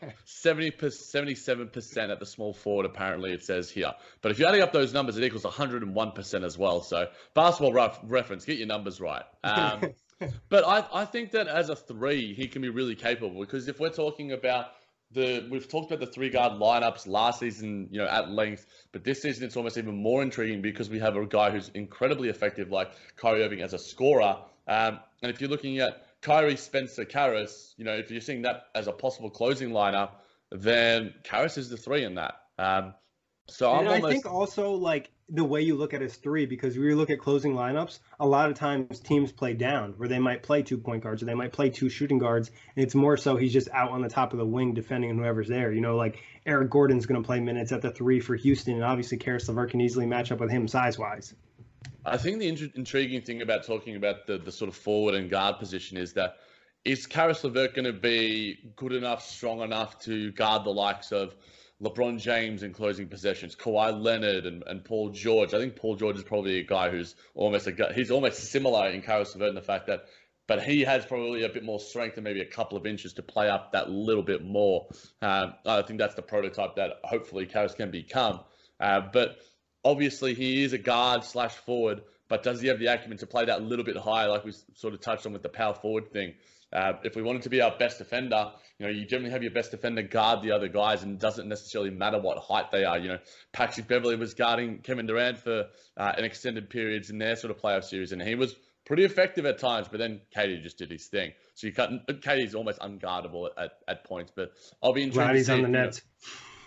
77% at the small forward, apparently, it says here. But if you're adding up those numbers, it equals 101% as well. So basketball reference, get your numbers right. But I think that as a 3, he can be really capable, because if we're talking about we've talked about the 3 guard lineups last season, at length, but this season it's almost even more intriguing because we have a guy who's incredibly effective, like Kyrie Irving, as a scorer. And if you're looking at Kyrie, Spencer, Caris, if you're seeing that as a possible closing lineup, then Caris is the 3 in that. So I think also like the way you look at his 3, because we look at closing lineups, a lot of times teams play down where they might play 2 point guards or they might play 2 shooting guards. And it's more so he's just out on the top of the wing defending whoever's there. Like Eric Gordon's going to play minutes at the 3 for Houston, and obviously Caris LeVert can easily match up with him size-wise. I think the intriguing thing about talking about the sort of forward and guard position is that is Caris LeVert going to be good enough, strong enough to guard the likes of LeBron James in closing possessions, Kawhi Leonard and Paul George? I think Paul George is probably a guy who's almost similar in Caris LeVert in the fact that, but he has probably a bit more strength and maybe a couple of inches to play up that little bit more. I think that's the prototype that hopefully Caris can become. But obviously, he is a guard/forward, but does he have the acumen to play that little bit higher, like we sort of touched on with the power forward thing? If we wanted to be our best defender, you generally have your best defender guard the other guys, and it doesn't necessarily matter what height they are. Patrick Beverley was guarding Kevin Durant for an extended periods in their sort of playoff series, and he was pretty effective at times, but then KD just did his thing. So KD's almost unguardable at points, but I'll be intrigued. Glad he's on the Nets.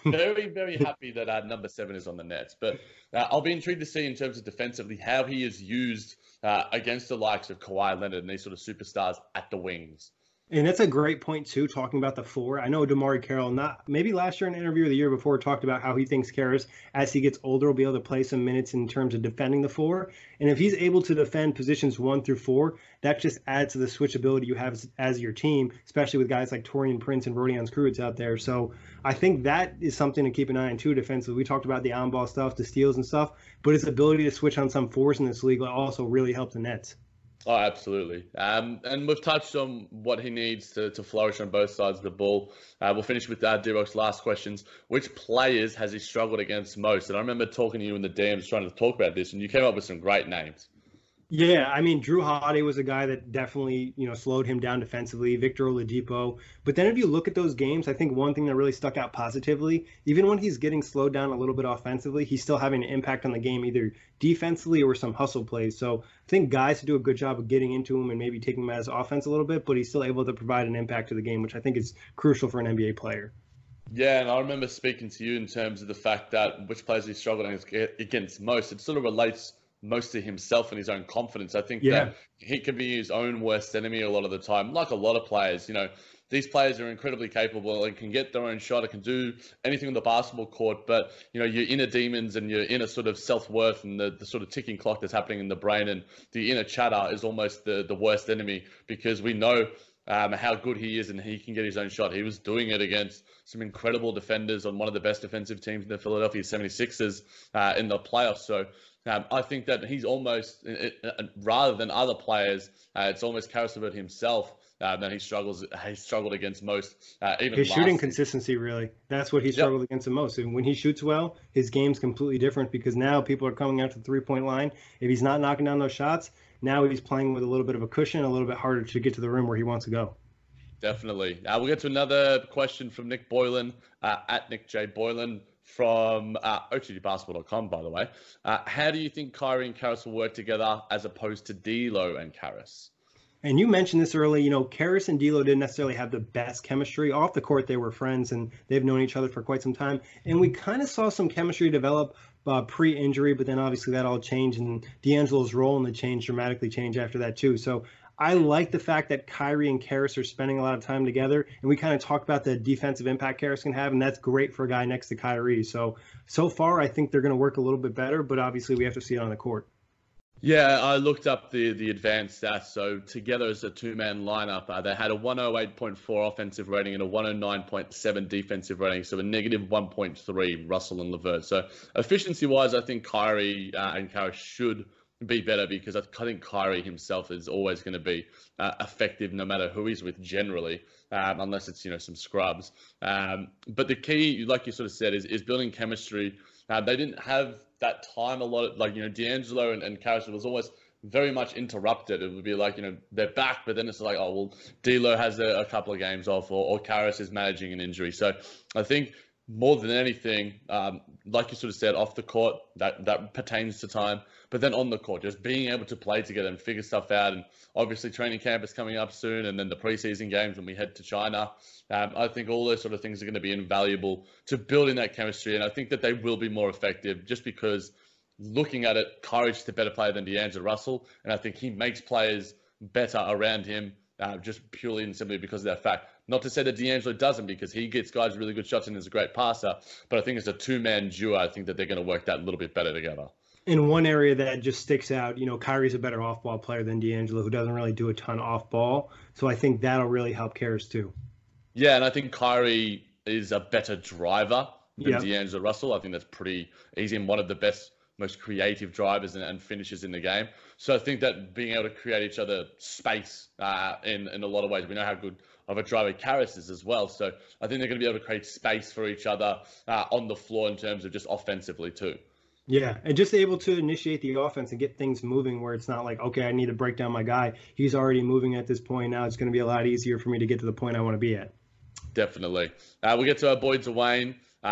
very, very happy that number 7 is on the Nets. But I'll be intrigued to see in terms of defensively how he is used against the likes of Kawhi Leonard and these sort of superstars at the wings. And that's a great point, too, talking about the 4. I know DeMarre Carroll, maybe last year in an interview or the year before, talked about how he thinks Caris, as he gets older, will be able to play some minutes in terms of defending the 4. And if he's able to defend positions 1 through 4, that just adds to the switchability you have as your team, especially with guys like Taurean Prince and Rodion Krutz out there. So I think that is something to keep an eye on, too, defensively. We talked about the on-ball stuff, the steals and stuff, but his ability to switch on some 4s in this league will also really help the Nets. Oh, absolutely. And we've touched on what he needs to flourish on both sides of the ball. We'll finish with D-Rock's last questions. Which players has he struggled against most? And I remember talking to you in the DMs trying to talk about this, and you came up with some great names. Yeah, I mean, Drew Holiday was a guy that definitely, slowed him down defensively, Victor Oladipo. But then if you look at those games, I think one thing that really stuck out positively, even when he's getting slowed down a little bit offensively, he's still having an impact on the game, either defensively or some hustle plays. So I think guys do a good job of getting into him and maybe taking him out of his offense a little bit, but he's still able to provide an impact to the game, which I think is crucial for an NBA player. Yeah, and I remember speaking to you in terms of the fact that which players he's struggled against most. It sort of relates most to himself and his own confidence. I think that he can be his own worst enemy a lot of the time. Like a lot of players, these players are incredibly capable and can get their own shot and can do anything on the basketball court. But, your inner demons and your inner sort of self-worth and the sort of ticking clock that's happening in the brain and the inner chatter is almost the worst enemy, because we know how good he is and he can get his own shot. He was doing it against some incredible defenders on one of the best defensive teams in the Philadelphia 76ers in the playoffs. So I think that he's almost, rather than other players, it's almost Caris LeVert himself that he struggled against most. Even his shooting consistency, really. That's what he struggled against the most. And when he shoots well, his game's completely different, because now people are coming out to the three-point line. If he's not knocking down those shots, now he's playing with a little bit of a cushion, a little bit harder to get to the rim where he wants to go. Definitely. We'll get to another question from Nick Boylan, at Nick J. Boylan, from OTGBasketball.com, by the way. How do you think Kyrie and Caris will work together as opposed to D'Lo and Caris? And you mentioned this early, Caris and D'Lo didn't necessarily have the best chemistry. Off the court, they were friends, and they've known each other for quite some time. And we kind of saw some chemistry develop pre-injury, but then obviously that all changed, and D'Angelo's role in the dramatically changed after that too. So I like the fact that Kyrie and Caris are spending a lot of time together, and we kind of talked about the defensive impact Caris can have, and that's great for a guy next to Kyrie. So far, I think they're going to work a little bit better, but obviously we have to see it on the court. Yeah, I looked up the advanced stats. So together as a two-man lineup, they had a 108.4 offensive rating and a 109.7 defensive rating, so a negative 1.3, Russell and LeVert. So efficiency-wise, I think Kyrie and Caris should be better, because I think Kyrie himself is always going to be effective no matter who he's with generally, unless it's, some scrubs. But the key, like you sort of said, is building chemistry. They didn't have that time a lot, D'Angelo and Caris was always very much interrupted. It would be like, they're back, but then it's like, oh, well, D'Lo has a couple of games off, or Caris is managing an injury. So I think more than anything, like you sort of said, off the court, that pertains to time. But then on the court, just being able to play together and figure stuff out. And obviously training camp is coming up soon, and then the preseason games when we head to China. I think all those sort of things are going to be invaluable to building that chemistry. And I think that they will be more effective, just because looking at it, Kyrie's just a better player than D'Angelo Russell. And I think he makes players better around him, just purely and simply because of that fact. Not to say that D'Angelo doesn't, because he gets guys really good shots and is a great passer. But I think as a two-man duo, I think that they're going to work that a little bit better together. In one area that just sticks out, Kyrie's a better off-ball player than D'Angelo, who doesn't really do a ton off-ball. So I think that'll really help Caris too. Yeah, and I think Kyrie is a better driver than D'Angelo Russell. I think that's pretty easy, and one of the best, most creative drivers and finishers in the game. So I think that being able to create each other space in a lot of ways, we know how good of a driver Caris is as well. So I think they're going to be able to create space for each other on the floor in terms of just offensively too. Yeah, and just able to initiate the offense and get things moving where it's not like, okay, I need to break down my guy. He's already moving at this point. Now it's going to be a lot easier for me to get to the point I want to be at. Definitely. We'll get to our boy Dwayne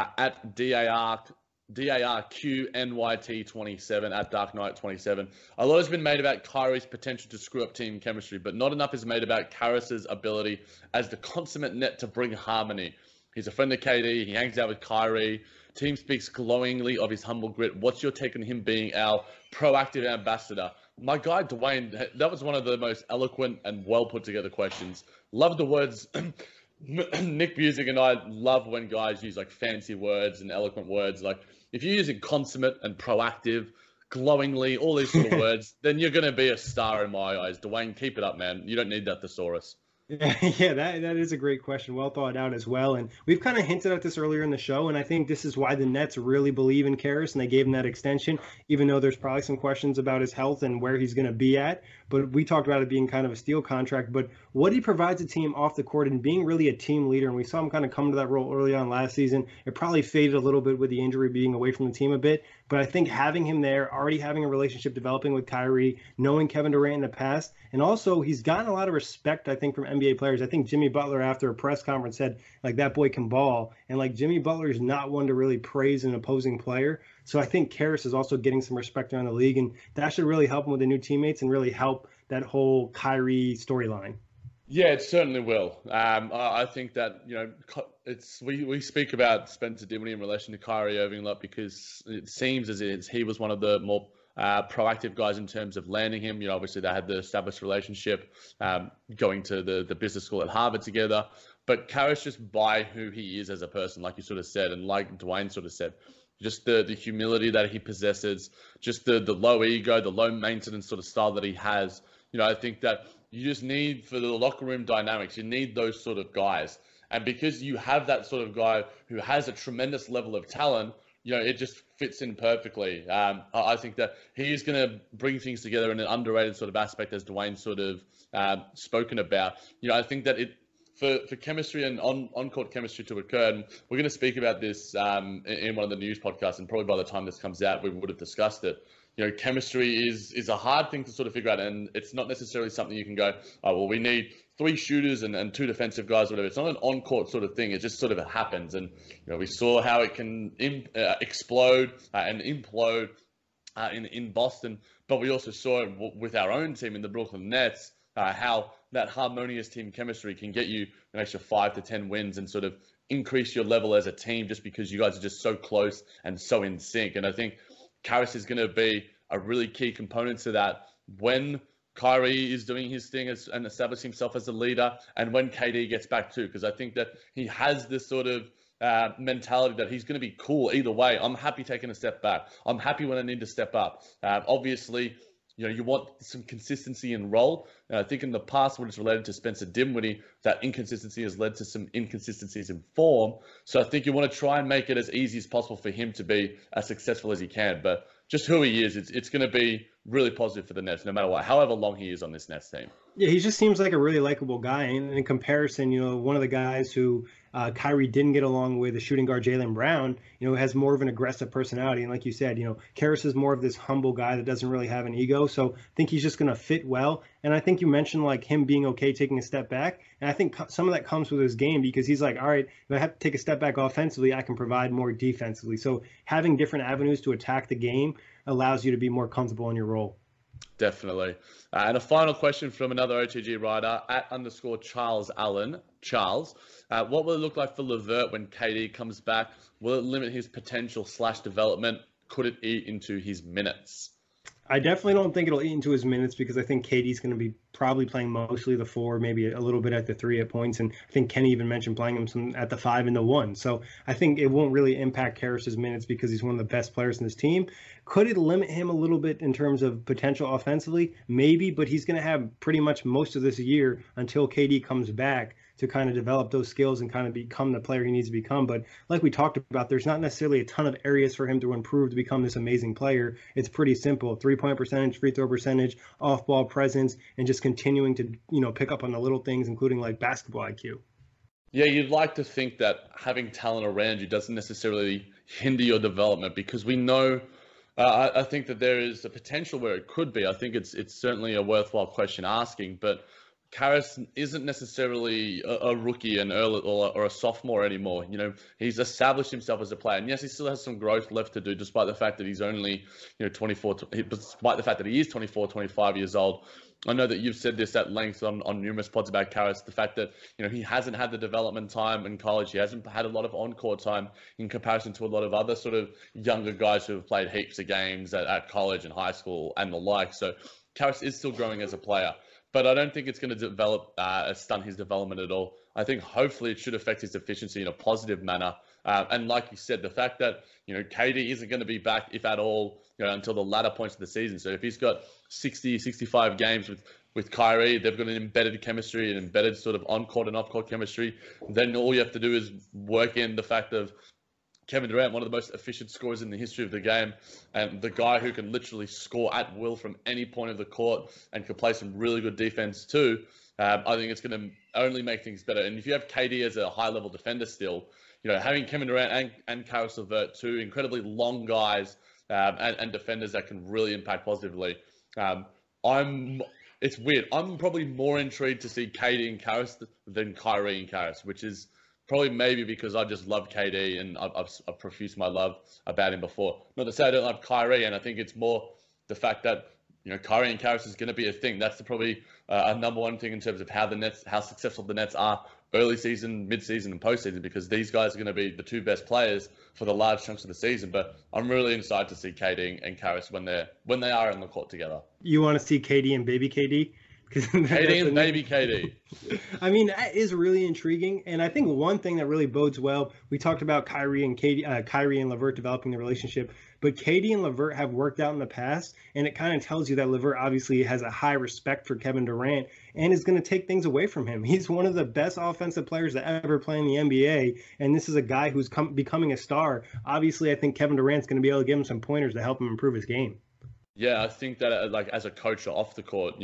at DARQNYT27 at Dark Knight 27. A lot has been made about Kyrie's potential to screw up team chemistry, but not enough is made about Caris's ability as the consummate net to bring harmony. He's a friend of KD. He hangs out with Kyrie. Team speaks glowingly of his humble grit. What's your take on him being our proactive ambassador? My guy, Dwayne, that was one of the most eloquent and well put together questions. Love the words. Nick Busick and I love when guys use like fancy words and eloquent words. Like if you're using consummate and proactive, glowingly, all these sort of words, then you're going to be a star in my eyes. Dwayne, keep it up, man. You don't need that thesaurus. Yeah, that is a great question. Well thought out as well. And we've kind of hinted at this earlier in the show, and I think this is why the Nets really believe in Caris, and they gave him that extension, even though there's probably some questions about his health and where he's going to be at. But we talked about it being kind of a steal contract. But what he provides a team off the court and being really a team leader, and we saw him kind of come to that role early on last season. It probably faded a little bit with the injury being away from the team a bit. But I think having him there, already having a relationship developing with Kyrie, knowing Kevin Durant in the past, and also he's gotten a lot of respect, I think, from NBA players. I think Jimmy Butler, after a press conference, said, like, that boy can ball. And, like, Jimmy Butler is not one to really praise an opposing player. So I think Caris is also getting some respect around the league, and that should really help him with the new teammates and really help that whole Kyrie storyline. Yeah, it certainly will. I think that, you know, we speak about Spencer Dinwiddie in relation to Kyrie Irving a lot because it seems as if he was one of the more proactive guys in terms of landing him. You know, obviously they had the established relationship, going to the business school at Harvard together. But Caris, just by who he is as a person, like you sort of said, and like Dwayne sort of said, just the humility that he possesses, just the low ego, the low maintenance sort of style that he has. You know, I think that you just need, for the locker room dynamics, you need those sort of guys. And because you have that sort of guy who has a tremendous level of talent, you know, it just fits in perfectly. I think that he is going to bring things together in an underrated sort of aspect, as Dwayne sort of spoken about. You know, I think that for chemistry and on-court chemistry to occur, and we're going to speak about this in one of the news podcasts, and probably by the time this comes out, we would have discussed it. You know, chemistry is a hard thing to sort of figure out, and it's not necessarily something you can go, oh, well, we need 3 shooters and 2 defensive guys, whatever. It's not an on-court sort of thing. It just sort of happens. And, you know, we saw how it can explode and implode in Boston, but we also saw it with our own team in the Brooklyn Nets, how that harmonious team chemistry can get you an extra 5 to 10 wins and sort of increase your level as a team just because you guys are just so close and so in sync. And I think Caris is going to be a really key component to that when Kyrie is doing his thing and establishing himself as a leader, and when KD gets back too, because I think that he has this sort of mentality that he's going to be cool either way. I'm happy taking a step back. I'm happy when I need to step up. Obviously, you know, you want some consistency in role. And I think in the past, when it's related to Spencer Dinwiddie, that inconsistency has led to some inconsistencies in form. So I think you want to try and make it as easy as possible for him to be as successful as he can. But just who he is, it's going to be really positive for the Nets, no matter what, however long he is on this Nets team. Yeah, he just seems like a really likable guy. And in comparison, you know, one of the guys who Kyrie didn't get along with, the shooting guard Jaylen Brown, you know, has more of an aggressive personality. And like you said, you know, Caris is more of this humble guy that doesn't really have an ego. So I think he's just going to fit well. And I think you mentioned like him being okay taking a step back. And I think some of that comes with his game because he's like, all right, if I have to take a step back offensively, I can provide more defensively. So having different avenues to attack the game allows you to be more comfortable in your role. Definitely. And a final question from another OTG writer, @_Charles Allen. Charles, what will it look like for LeVert when KD comes back? Will it limit his potential / development? Could it eat into his minutes? I definitely don't think it'll eat into his minutes because I think KD's going to be probably playing mostly the 4, maybe a little bit at the 3 at points. And I think Kenny even mentioned playing him some at the 5 and the 1. So I think it won't really impact Caris's minutes because he's one of the best players in this team. Could it limit him a little bit in terms of potential offensively? Maybe, but he's going to have pretty much most of this year until KD comes back to kind of develop those skills and kind of become the player he needs to become. But like we talked about, there's not necessarily a ton of areas for him to improve to become this amazing player. It's pretty simple: 3-point percentage, free throw percentage, off-ball presence, and just continuing to, you know, pick up on the little things, including like basketball IQ. Yeah, you'd like to think that having talent around you doesn't necessarily hinder your development because we know, I think that there is a potential where it could be. I think it's certainly a worthwhile question asking, but Karras isn't necessarily a rookie and early or a sophomore anymore. You know, he's established himself as a player, and yes, he still has some growth left to do, despite the fact that he's only, 24. Despite the fact that he is 24, 25 years old. I know that you've said this at length on numerous pods about Karras, the fact that, he hasn't had the development time in college. He hasn't had a lot of on-court time in comparison to a lot of other sort of younger guys who have played heaps of games at college and high school and the like. So Karras is still growing as a player. But I don't think it's going to stunt his development at all. I think hopefully it should affect his efficiency in a positive manner. And like you said, the fact that, KD isn't going to be back, if at all, until the latter points of the season. So if he's got 60, 65 games with Kyrie, they've got an embedded chemistry, an embedded sort of on-court and off-court chemistry, then all you have to do is work in the fact of Kevin Durant, one of the most efficient scorers in the history of the game, and the guy who can literally score at will from any point of the court and can play some really good defense too. I think it's going to only make things better. And if you have KD as a high-level defender still, having Kevin Durant and Caris LeVert, two incredibly long guys and defenders that can really impact positively. It's weird. I'm probably more intrigued to see KD and Caris than Kyrie and Caris, which is probably maybe because I just love KD and I've profused my love about him before. Not to say I don't love Kyrie, and I think it's more the fact that Kyrie and Caris is going to be a thing. That's probably a number one thing in terms of how successful the Nets are early season, mid season, and postseason, because these guys are going to be the two best players for the large chunks of the season. But I'm really excited to see KD and Caris when they are on the court together. You want to see KD and baby KD? KD and baby KD. I mean, that is really intriguing. And I think one thing that really bodes well, we talked about Kyrie and LeVert developing the relationship, but KD and LeVert have worked out in the past, and it kind of tells you that LeVert obviously has a high respect for Kevin Durant and is going to take things away from him. He's one of the best offensive players to ever play in the NBA, and this is a guy who's becoming a star. Obviously, I think Kevin Durant's going to be able to give him some pointers to help him improve his game. Yeah, I think that as a coach off the court,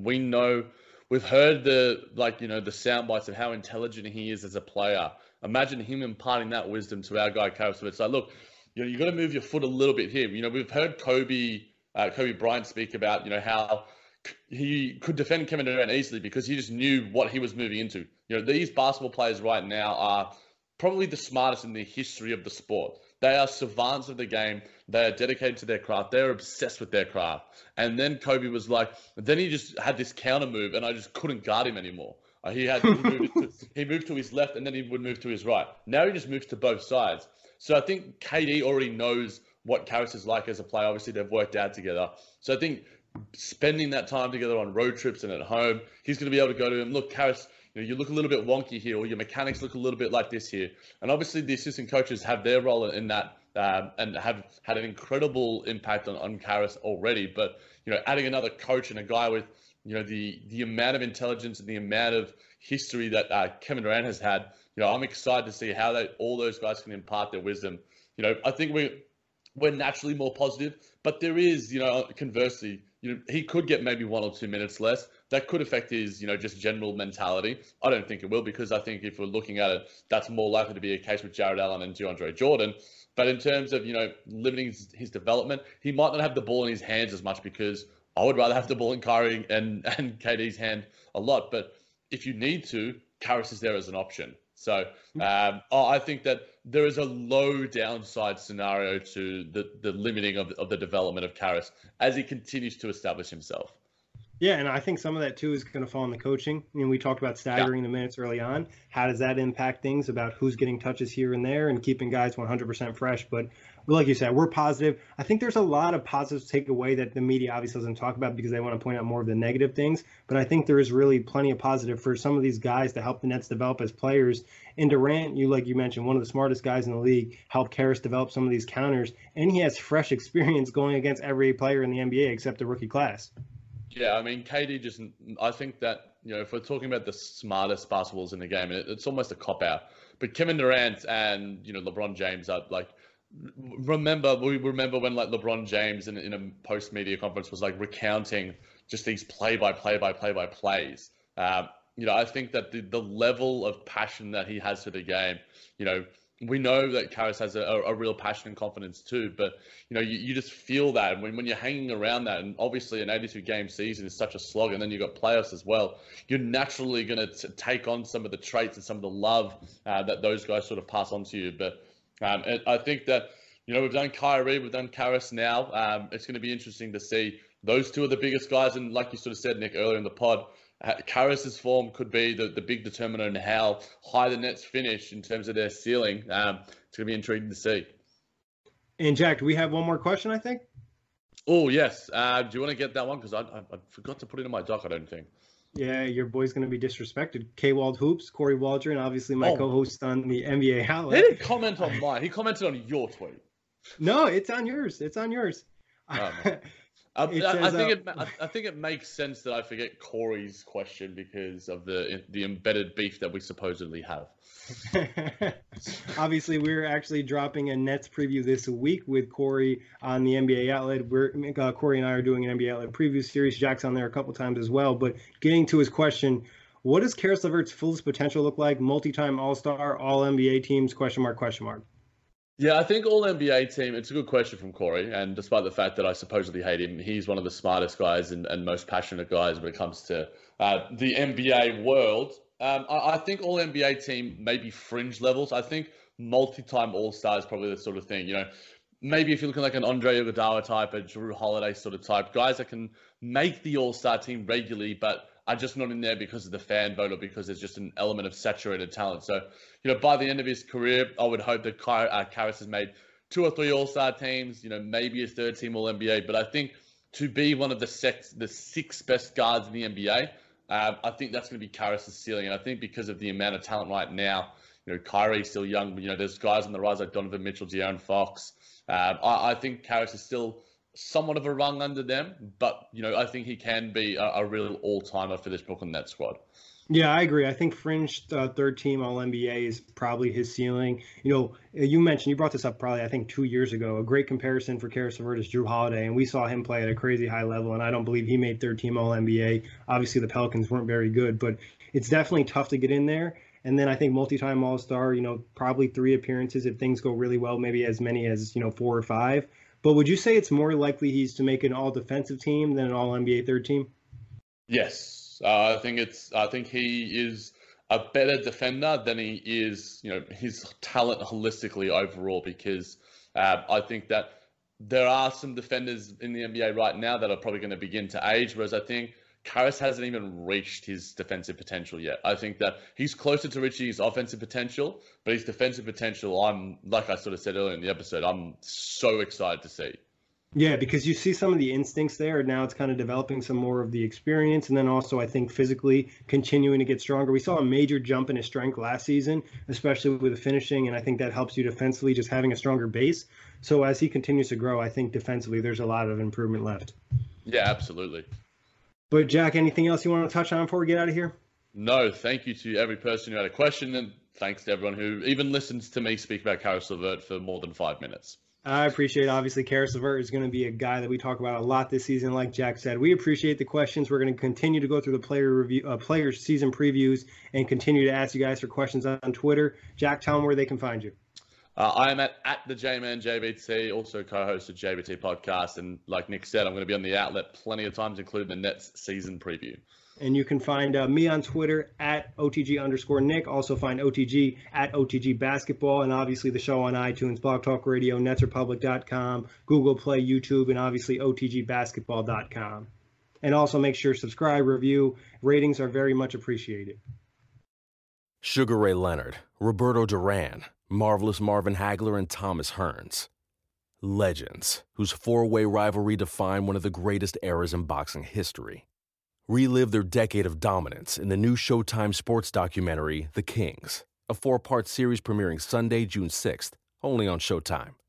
we've heard the sound bites of how intelligent he is as a player. Imagine him imparting that wisdom to our guy Caris. It's like, look, you got to move your foot a little bit here. We've heard Kobe Bryant speak about how he could defend Kevin Durant easily because he just knew what he was moving into. These basketball players right now are probably the smartest in the history of the sport. They are savants of the game. They are dedicated to their craft. They're obsessed with their craft. And then Kobe was like, then he just had this counter move, and I just couldn't guard him anymore. He moved to his left, and then he would move to his right. Now he just moves to both sides. So I think KD already knows what Caris is like as a player. Obviously, they've worked out together. So I think spending that time together on road trips and at home, he's going to be able to go to him, look, Caris, you look a little bit wonky here, or your mechanics look a little bit like this here. And obviously the assistant coaches have their role in that and have had an incredible impact on Caris already. But, adding another coach and a guy with, the amount of intelligence and the amount of history that Kevin Durant has had, I'm excited to see how all those guys can impart their wisdom. I think we're naturally more positive, but there is, conversely, he could get maybe 1 or 2 minutes less. That could affect his, just general mentality. I don't think it will, because I think if we're looking at it, that's more likely to be a case with Jared Allen and DeAndre Jordan. But in terms of, limiting his development, he might not have the ball in his hands as much, because I would rather have the ball in Kyrie and KD's hand a lot. But if you need to, Caris is there as an option. So I think that there is a low downside scenario to the limiting of the development of Caris as he continues to establish himself. Yeah, and I think some of that, too, is going to fall on the coaching. We talked about staggering the minutes early on. How does that impact things about who's getting touches here and there and keeping guys 100% fresh? But like you said, we're positive. I think there's a lot of positives to take away that the media obviously doesn't talk about because they want to point out more of the negative things. But I think there is really plenty of positive for some of these guys to help the Nets develop as players. And Durant, like you mentioned, one of the smartest guys in the league, helped Caris develop some of these counters. And he has fresh experience going against every player in the NBA except the rookie class. Yeah, I mean, KD I think that, if we're talking about the smartest basketballs in the game, it's almost a cop-out. But Kevin Durant and, LeBron James are we remember when LeBron James in a post-media conference was recounting just these play-by-play plays. I think that the level of passion that he has for the game, we know that Karras has a real passion and confidence too, but you just feel that when you're hanging around that, and obviously an 82-game season is such a slog, and then you've got playoffs as well, you're naturally going to take on some of the traits and some of the love that those guys sort of pass on to you. But I think that, we've done Kyrie, we've done Karras now. It's going to be interesting to see. Those two are the biggest guys, and like you sort of said, Nick, earlier in the pod, Karras' form could be the big determinant in how high the Nets finish in terms of their ceiling. It's going to be intriguing to see. And Jack, do we have one more question, I think? Oh, yes. Do you want to get that one? Because I forgot to put it in my doc, I don't think. Yeah, your boy's going to be disrespected. K-Wald Hoops, Corey Waldron, obviously my co-host on the NBA Outlet. He didn't comment on mine. He commented on your tweet. No, it's on yours. It's on yours. Oh, I think it makes sense that I forget Corey's question because of the embedded beef that we supposedly have. Obviously, we're actually dropping a Nets preview this week with Corey on the NBA Outlet. Corey and I are doing an NBA Outlet preview series. Jack's on there a couple times as well. But getting to his question, what does Caris LeVert's fullest potential look like? Multi-time All-Star, All-NBA teams, question mark, question mark. Yeah, I think All-NBA team, it's a good question from Corey. And despite the fact that I supposedly hate him, he's one of the smartest guys and most passionate guys when it comes to the NBA world. I think All-NBA team, maybe fringe levels. I think multi-time All-Star is probably the sort of thing, maybe if you're looking like an Andre Iguodala type, a Jrue Holiday sort of type, guys that can make the All-Star team regularly, but are just not in there because of the fan vote or because there's just an element of saturated talent. So, by the end of his career, I would hope that Karras has made 2 or 3 All-Star teams, maybe his third team All-NBA. But I think to be one of the 6 best guards in the NBA, I think that's going to be Karras' ceiling. And I think because of the amount of talent right now, Kyrie's still young. There's guys on the rise like Donovan Mitchell, De'Aaron Fox. I think Karras is still somewhat of a rung under them, but I think he can be a real all-timer for this Brooklyn Nets squad. Yeah, I agree. I think fringe third team All-NBA is probably his ceiling. You brought this up probably, I think, 2 years ago. A great comparison for Caris LeVert is Jrue Holiday, and we saw him play at a crazy high level, and I don't believe he made third team All-NBA. Obviously, the Pelicans weren't very good, but it's definitely tough to get in there. And then I think multi-time All-Star, probably 3 appearances if things go really well, maybe as many as, 4 or 5. But would you say it's more likely he's to make an all-defensive team than an All-NBA third team? Yes. I think he is a better defender than he is, his talent holistically overall, because I think that there are some defenders in the NBA right now that are probably going to begin to age, whereas I think Karras hasn't even reached his defensive potential yet. I think that he's closer to reaching his offensive potential, but his defensive potential, like I sort of said earlier in the episode, I'm so excited to see. Yeah, because you see some of the instincts there. Now it's kind of developing some more of the experience. And then also, I think, physically continuing to get stronger. We saw a major jump in his strength last season, especially with the finishing. And I think that helps you defensively, just having a stronger base. So as he continues to grow, I think defensively there's a lot of improvement left. Yeah, absolutely. But Jack, anything else you want to touch on before we get out of here? No, thank you to every person who had a question. And thanks to everyone who even listens to me speak about Caris LeVert for more than 5 minutes. I appreciate it. Obviously, Caris LeVert is going to be a guy that we talk about a lot this season. Like Jack said, we appreciate the questions. We're going to continue to go through the player season previews and continue to ask you guys for questions on Twitter. Jack, tell them where they can find you. I am at the J-Man JBT, also co-host of JBT podcast. And like Nick said, I'm going to be on the outlet plenty of times, including the Nets season preview. And you can find me on Twitter at OTG_Nick. Also find OTG at OTG Basketball. And obviously the show on iTunes, Blog Talk Radio, NetsRepublic.com, Google Play, YouTube, and obviously OTGBasketball.com. And also make sure subscribe, review. Ratings are very much appreciated. Sugar Ray Leonard, Roberto Duran, Marvelous Marvin Hagler, and Thomas Hearns. Legends, whose four-way rivalry defined one of the greatest eras in boxing history. Relive their decade of dominance in the new Showtime sports documentary, The Kings, a 4-part series premiering Sunday, June 6th, only on Showtime.